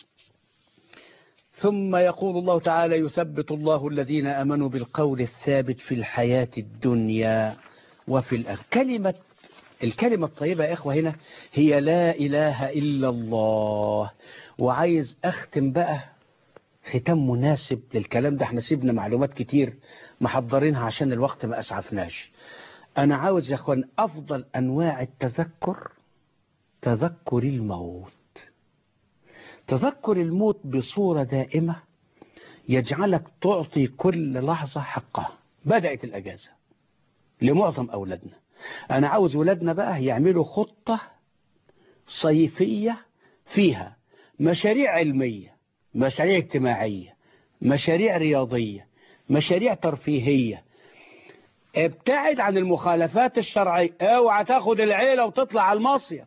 Speaker 2: ثم يقول الله تعالى يثبت الله الذين آمنوا بالقول الثابت في الحياة الدنيا وفي الآخرة. الكلمة الطيبة يا إخوة هنا هي لا إله إلا الله. وعايز أختم بقى ختام مناسب للكلام ده، احنا سيبنا معلومات كتير محضرينها عشان الوقت ما أسعفناش. أنا عاوز يا أخوان أفضل أنواع التذكر تذكر الموت. تذكر الموت بصورة دائمة يجعلك تعطي كل لحظة حقها. بدأت الأجازة لمعظم أولادنا، أنا عاوز ولادنا بقى يعملوا خطة صيفية فيها مشاريع علمية، مشاريع اجتماعية، مشاريع رياضية، مشاريع ترفيهية. ابتعد عن المخالفات الشرعية، اوعى تاخد العيلة وتطلع على المصيف.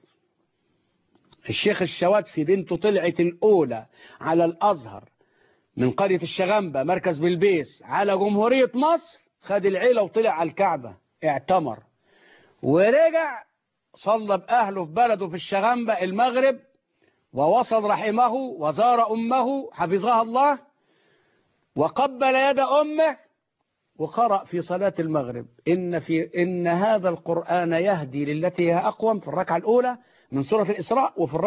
Speaker 2: الشيخ الشواتفي بنته طلعت الأولى على الأزهر من قرية الشغنبة مركز بلبيس على جمهورية مصر، خد العيلة وطلع على الكعبة اعتمر ورجع صلى بأهله في بلده في الشغنبة المغرب، ووصل رحمه وزار أمه حفظها الله وقبل يد أمه وقرأ في صلاة المغرب إن هذا القرآن يهدي للتي هي أقوم في الركعة الأولى من سورة الإسراء، وفي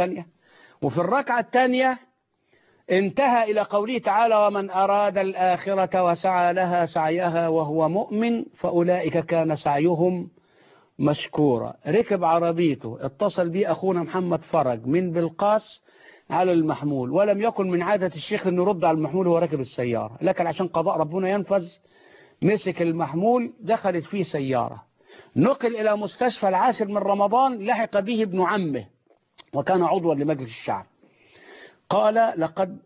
Speaker 2: الركعة الثانية انتهى إلى قوله تعالى ومن أراد الآخرة وسعى لها سعيها وهو مؤمن فأولئك كان سعيهم مشكورا. ركب عربيته، اتصل بي أخونا محمد فرج من بلقاس على المحمول، ولم يكن من عادة الشيخ أنه يرد على المحمول وهو راكب السيارة، لكن عشان قضاء ربنا ينفذ مسك المحمول دخلت فيه سيارة، نقل إلى مستشفى العاشر من رمضان، لحق به ابن عمه وكان عضوا لمجلس الشعب. قال لقد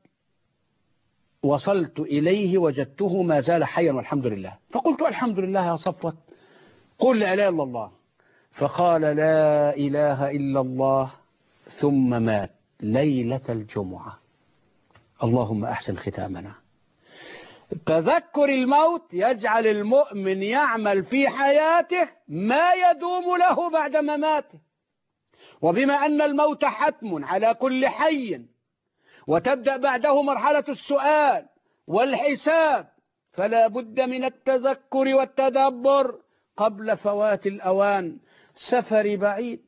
Speaker 2: وصلت إليه وجدته ما زال حيا والحمد لله. فقلت الحمد لله يا صفوت، قل لا إله إلا الله. فقال لا إله إلا الله ثم مات ليلة الجمعة. اللهم أحسن ختامنا. تذكر الموت يجعل المؤمن يعمل في حياته ما يدوم له بعد مماته، وبما أن الموت حتم على كل حي وتبدأ بعده مرحلة السؤال والحساب، فلا بد من التذكر والتدبر قبل فوات الأوان. سفري بعيد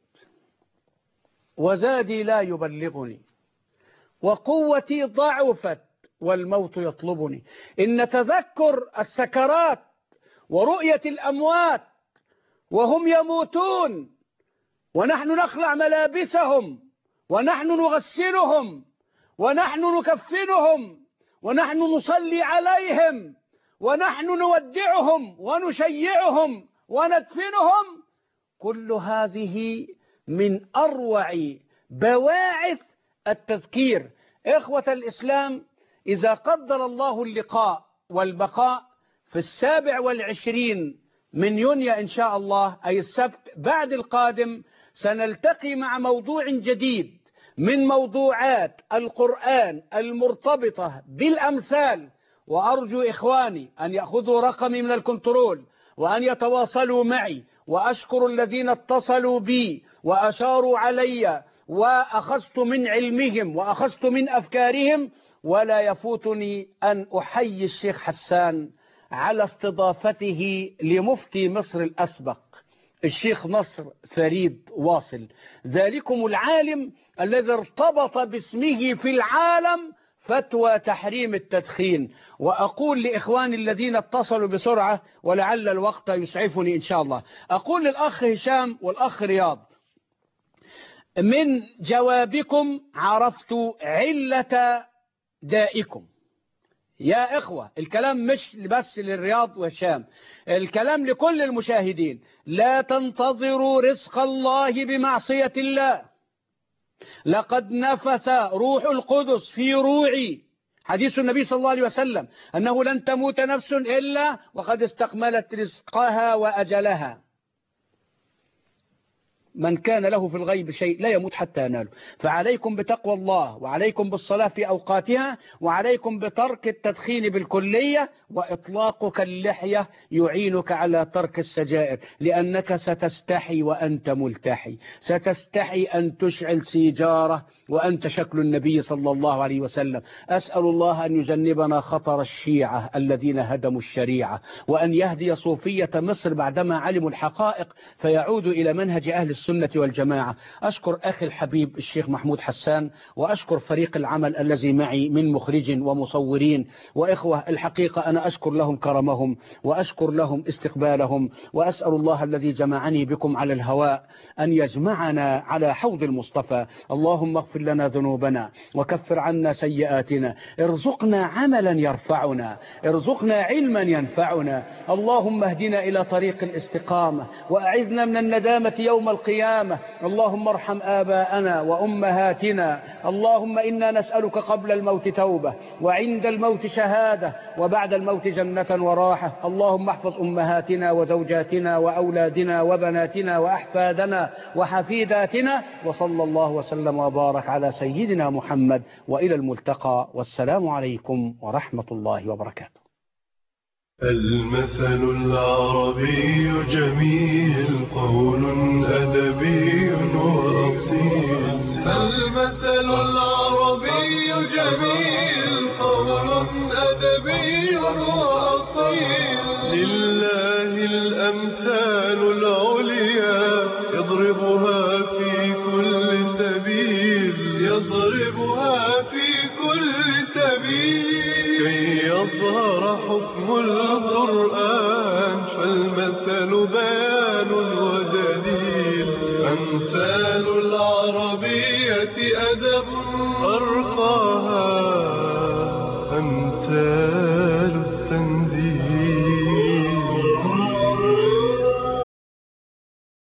Speaker 2: وزادي لا يبلغني وقوتي ضعفت والموت يطلبني. إن تذكر السكرات ورؤية الأموات وهم يموتون ونحن نخلع ملابسهم ونحن نغسلهم ونحن نكفنهم ونحن نصلي عليهم ونحن نودعهم ونشيعهم وندفنهم، كل هذه من أروع بواعث التذكير. إخوة الإسلام، إذا قدر الله اللقاء والبقاء في 27 من يونيو إن شاء الله أي السبت بعد القادم، سنلتقي مع موضوع جديد من موضوعات القرآن المرتبطة بالأمثال. وأرجو إخواني أن يأخذوا رقمي من الكنترول وأن يتواصلوا معي، وأشكر الذين اتصلوا بي وأشاروا علي وأخذت من علمهم وأخذت من أفكارهم. ولا يفوتني أن أحيي الشيخ حسان على استضافته لمفتي مصر الأسبق الشيخ نصر فريد واصل، ذلكم العالم الذي ارتبط باسمه في العالم فتوى تحريم التدخين. وأقول لإخواني الذين اتصلوا بسرعة ولعل الوقت يسعفني إن شاء الله، أقول للأخ هشام والأخ رياض من جوابكم عرفت علة دائكم. يا إخوة الكلام مش بس للرياض وهشام، الكلام لكل المشاهدين. لا تنتظروا رزق الله بمعصية الله. لقد نفث روح القدس في روعي حديث النبي صلى الله عليه وسلم أنه لن تموت نفس إلا وقد استكملت رزقها وأجلها. من كان له في الغيب شيء لا يموت حتى يناله. فعليكم بتقوى الله، وعليكم بالصلاة في أوقاتها، وعليكم بترك التدخين بالكلية، وإطلاقك اللحية يعينك على ترك السجائر، لأنك ستستحي وأنت ملتحي، ستستحي أن تشعل سيجارة وأنت شكل النبي صلى الله عليه وسلم. أسأل الله أن يجنبنا خطر الشيعة الذين هدموا الشريعة، وأن يهدي صوفية مصر بعدما علموا الحقائق فيعودوا إلى منهج أهل السنة والجماعة. أشكر أخي الحبيب الشيخ محمود حسان، وأشكر فريق العمل الذي معي من مخرج ومصورين وإخوة. الحقيقة أنا أشكر لهم كرمهم وأشكر لهم استقبالهم، وأسأل الله الذي جمعني بكم على الهواء أن يجمعنا على حوض المصطفى. اللهم اغفر لنا ذنوبنا وكفر عنا سيئاتنا، ارزقنا عملا يرفعنا، ارزقنا علما ينفعنا. اللهم اهدنا إلى طريق الاستقامة، وأعذنا من الندامة يوم القيامة. اللهم ارحم آباءنا وأمهاتنا. اللهم إنا نسألك قبل الموت توبة، وعند الموت شهادة، وبعد الموت جنة وراحة. اللهم احفظ أمهاتنا وزوجاتنا وأولادنا وبناتنا وأحفادنا وحفيداتنا، وصلى الله وسلم وبارك على سيدنا محمد، وإلى الملتقى، والسلام عليكم ورحمة الله وبركاته.
Speaker 1: المثل العربي جميل، قول أدبي وأصيل. المثل العربي جميل، قول أدبي وأصيل. لله الأمثال العليا، يضربها في كل سبيل، يضربها في كل سبيل. كي يظهر حكم القرآن، فالمثل بيان ودليل. أمثال العربية أدب أرقاها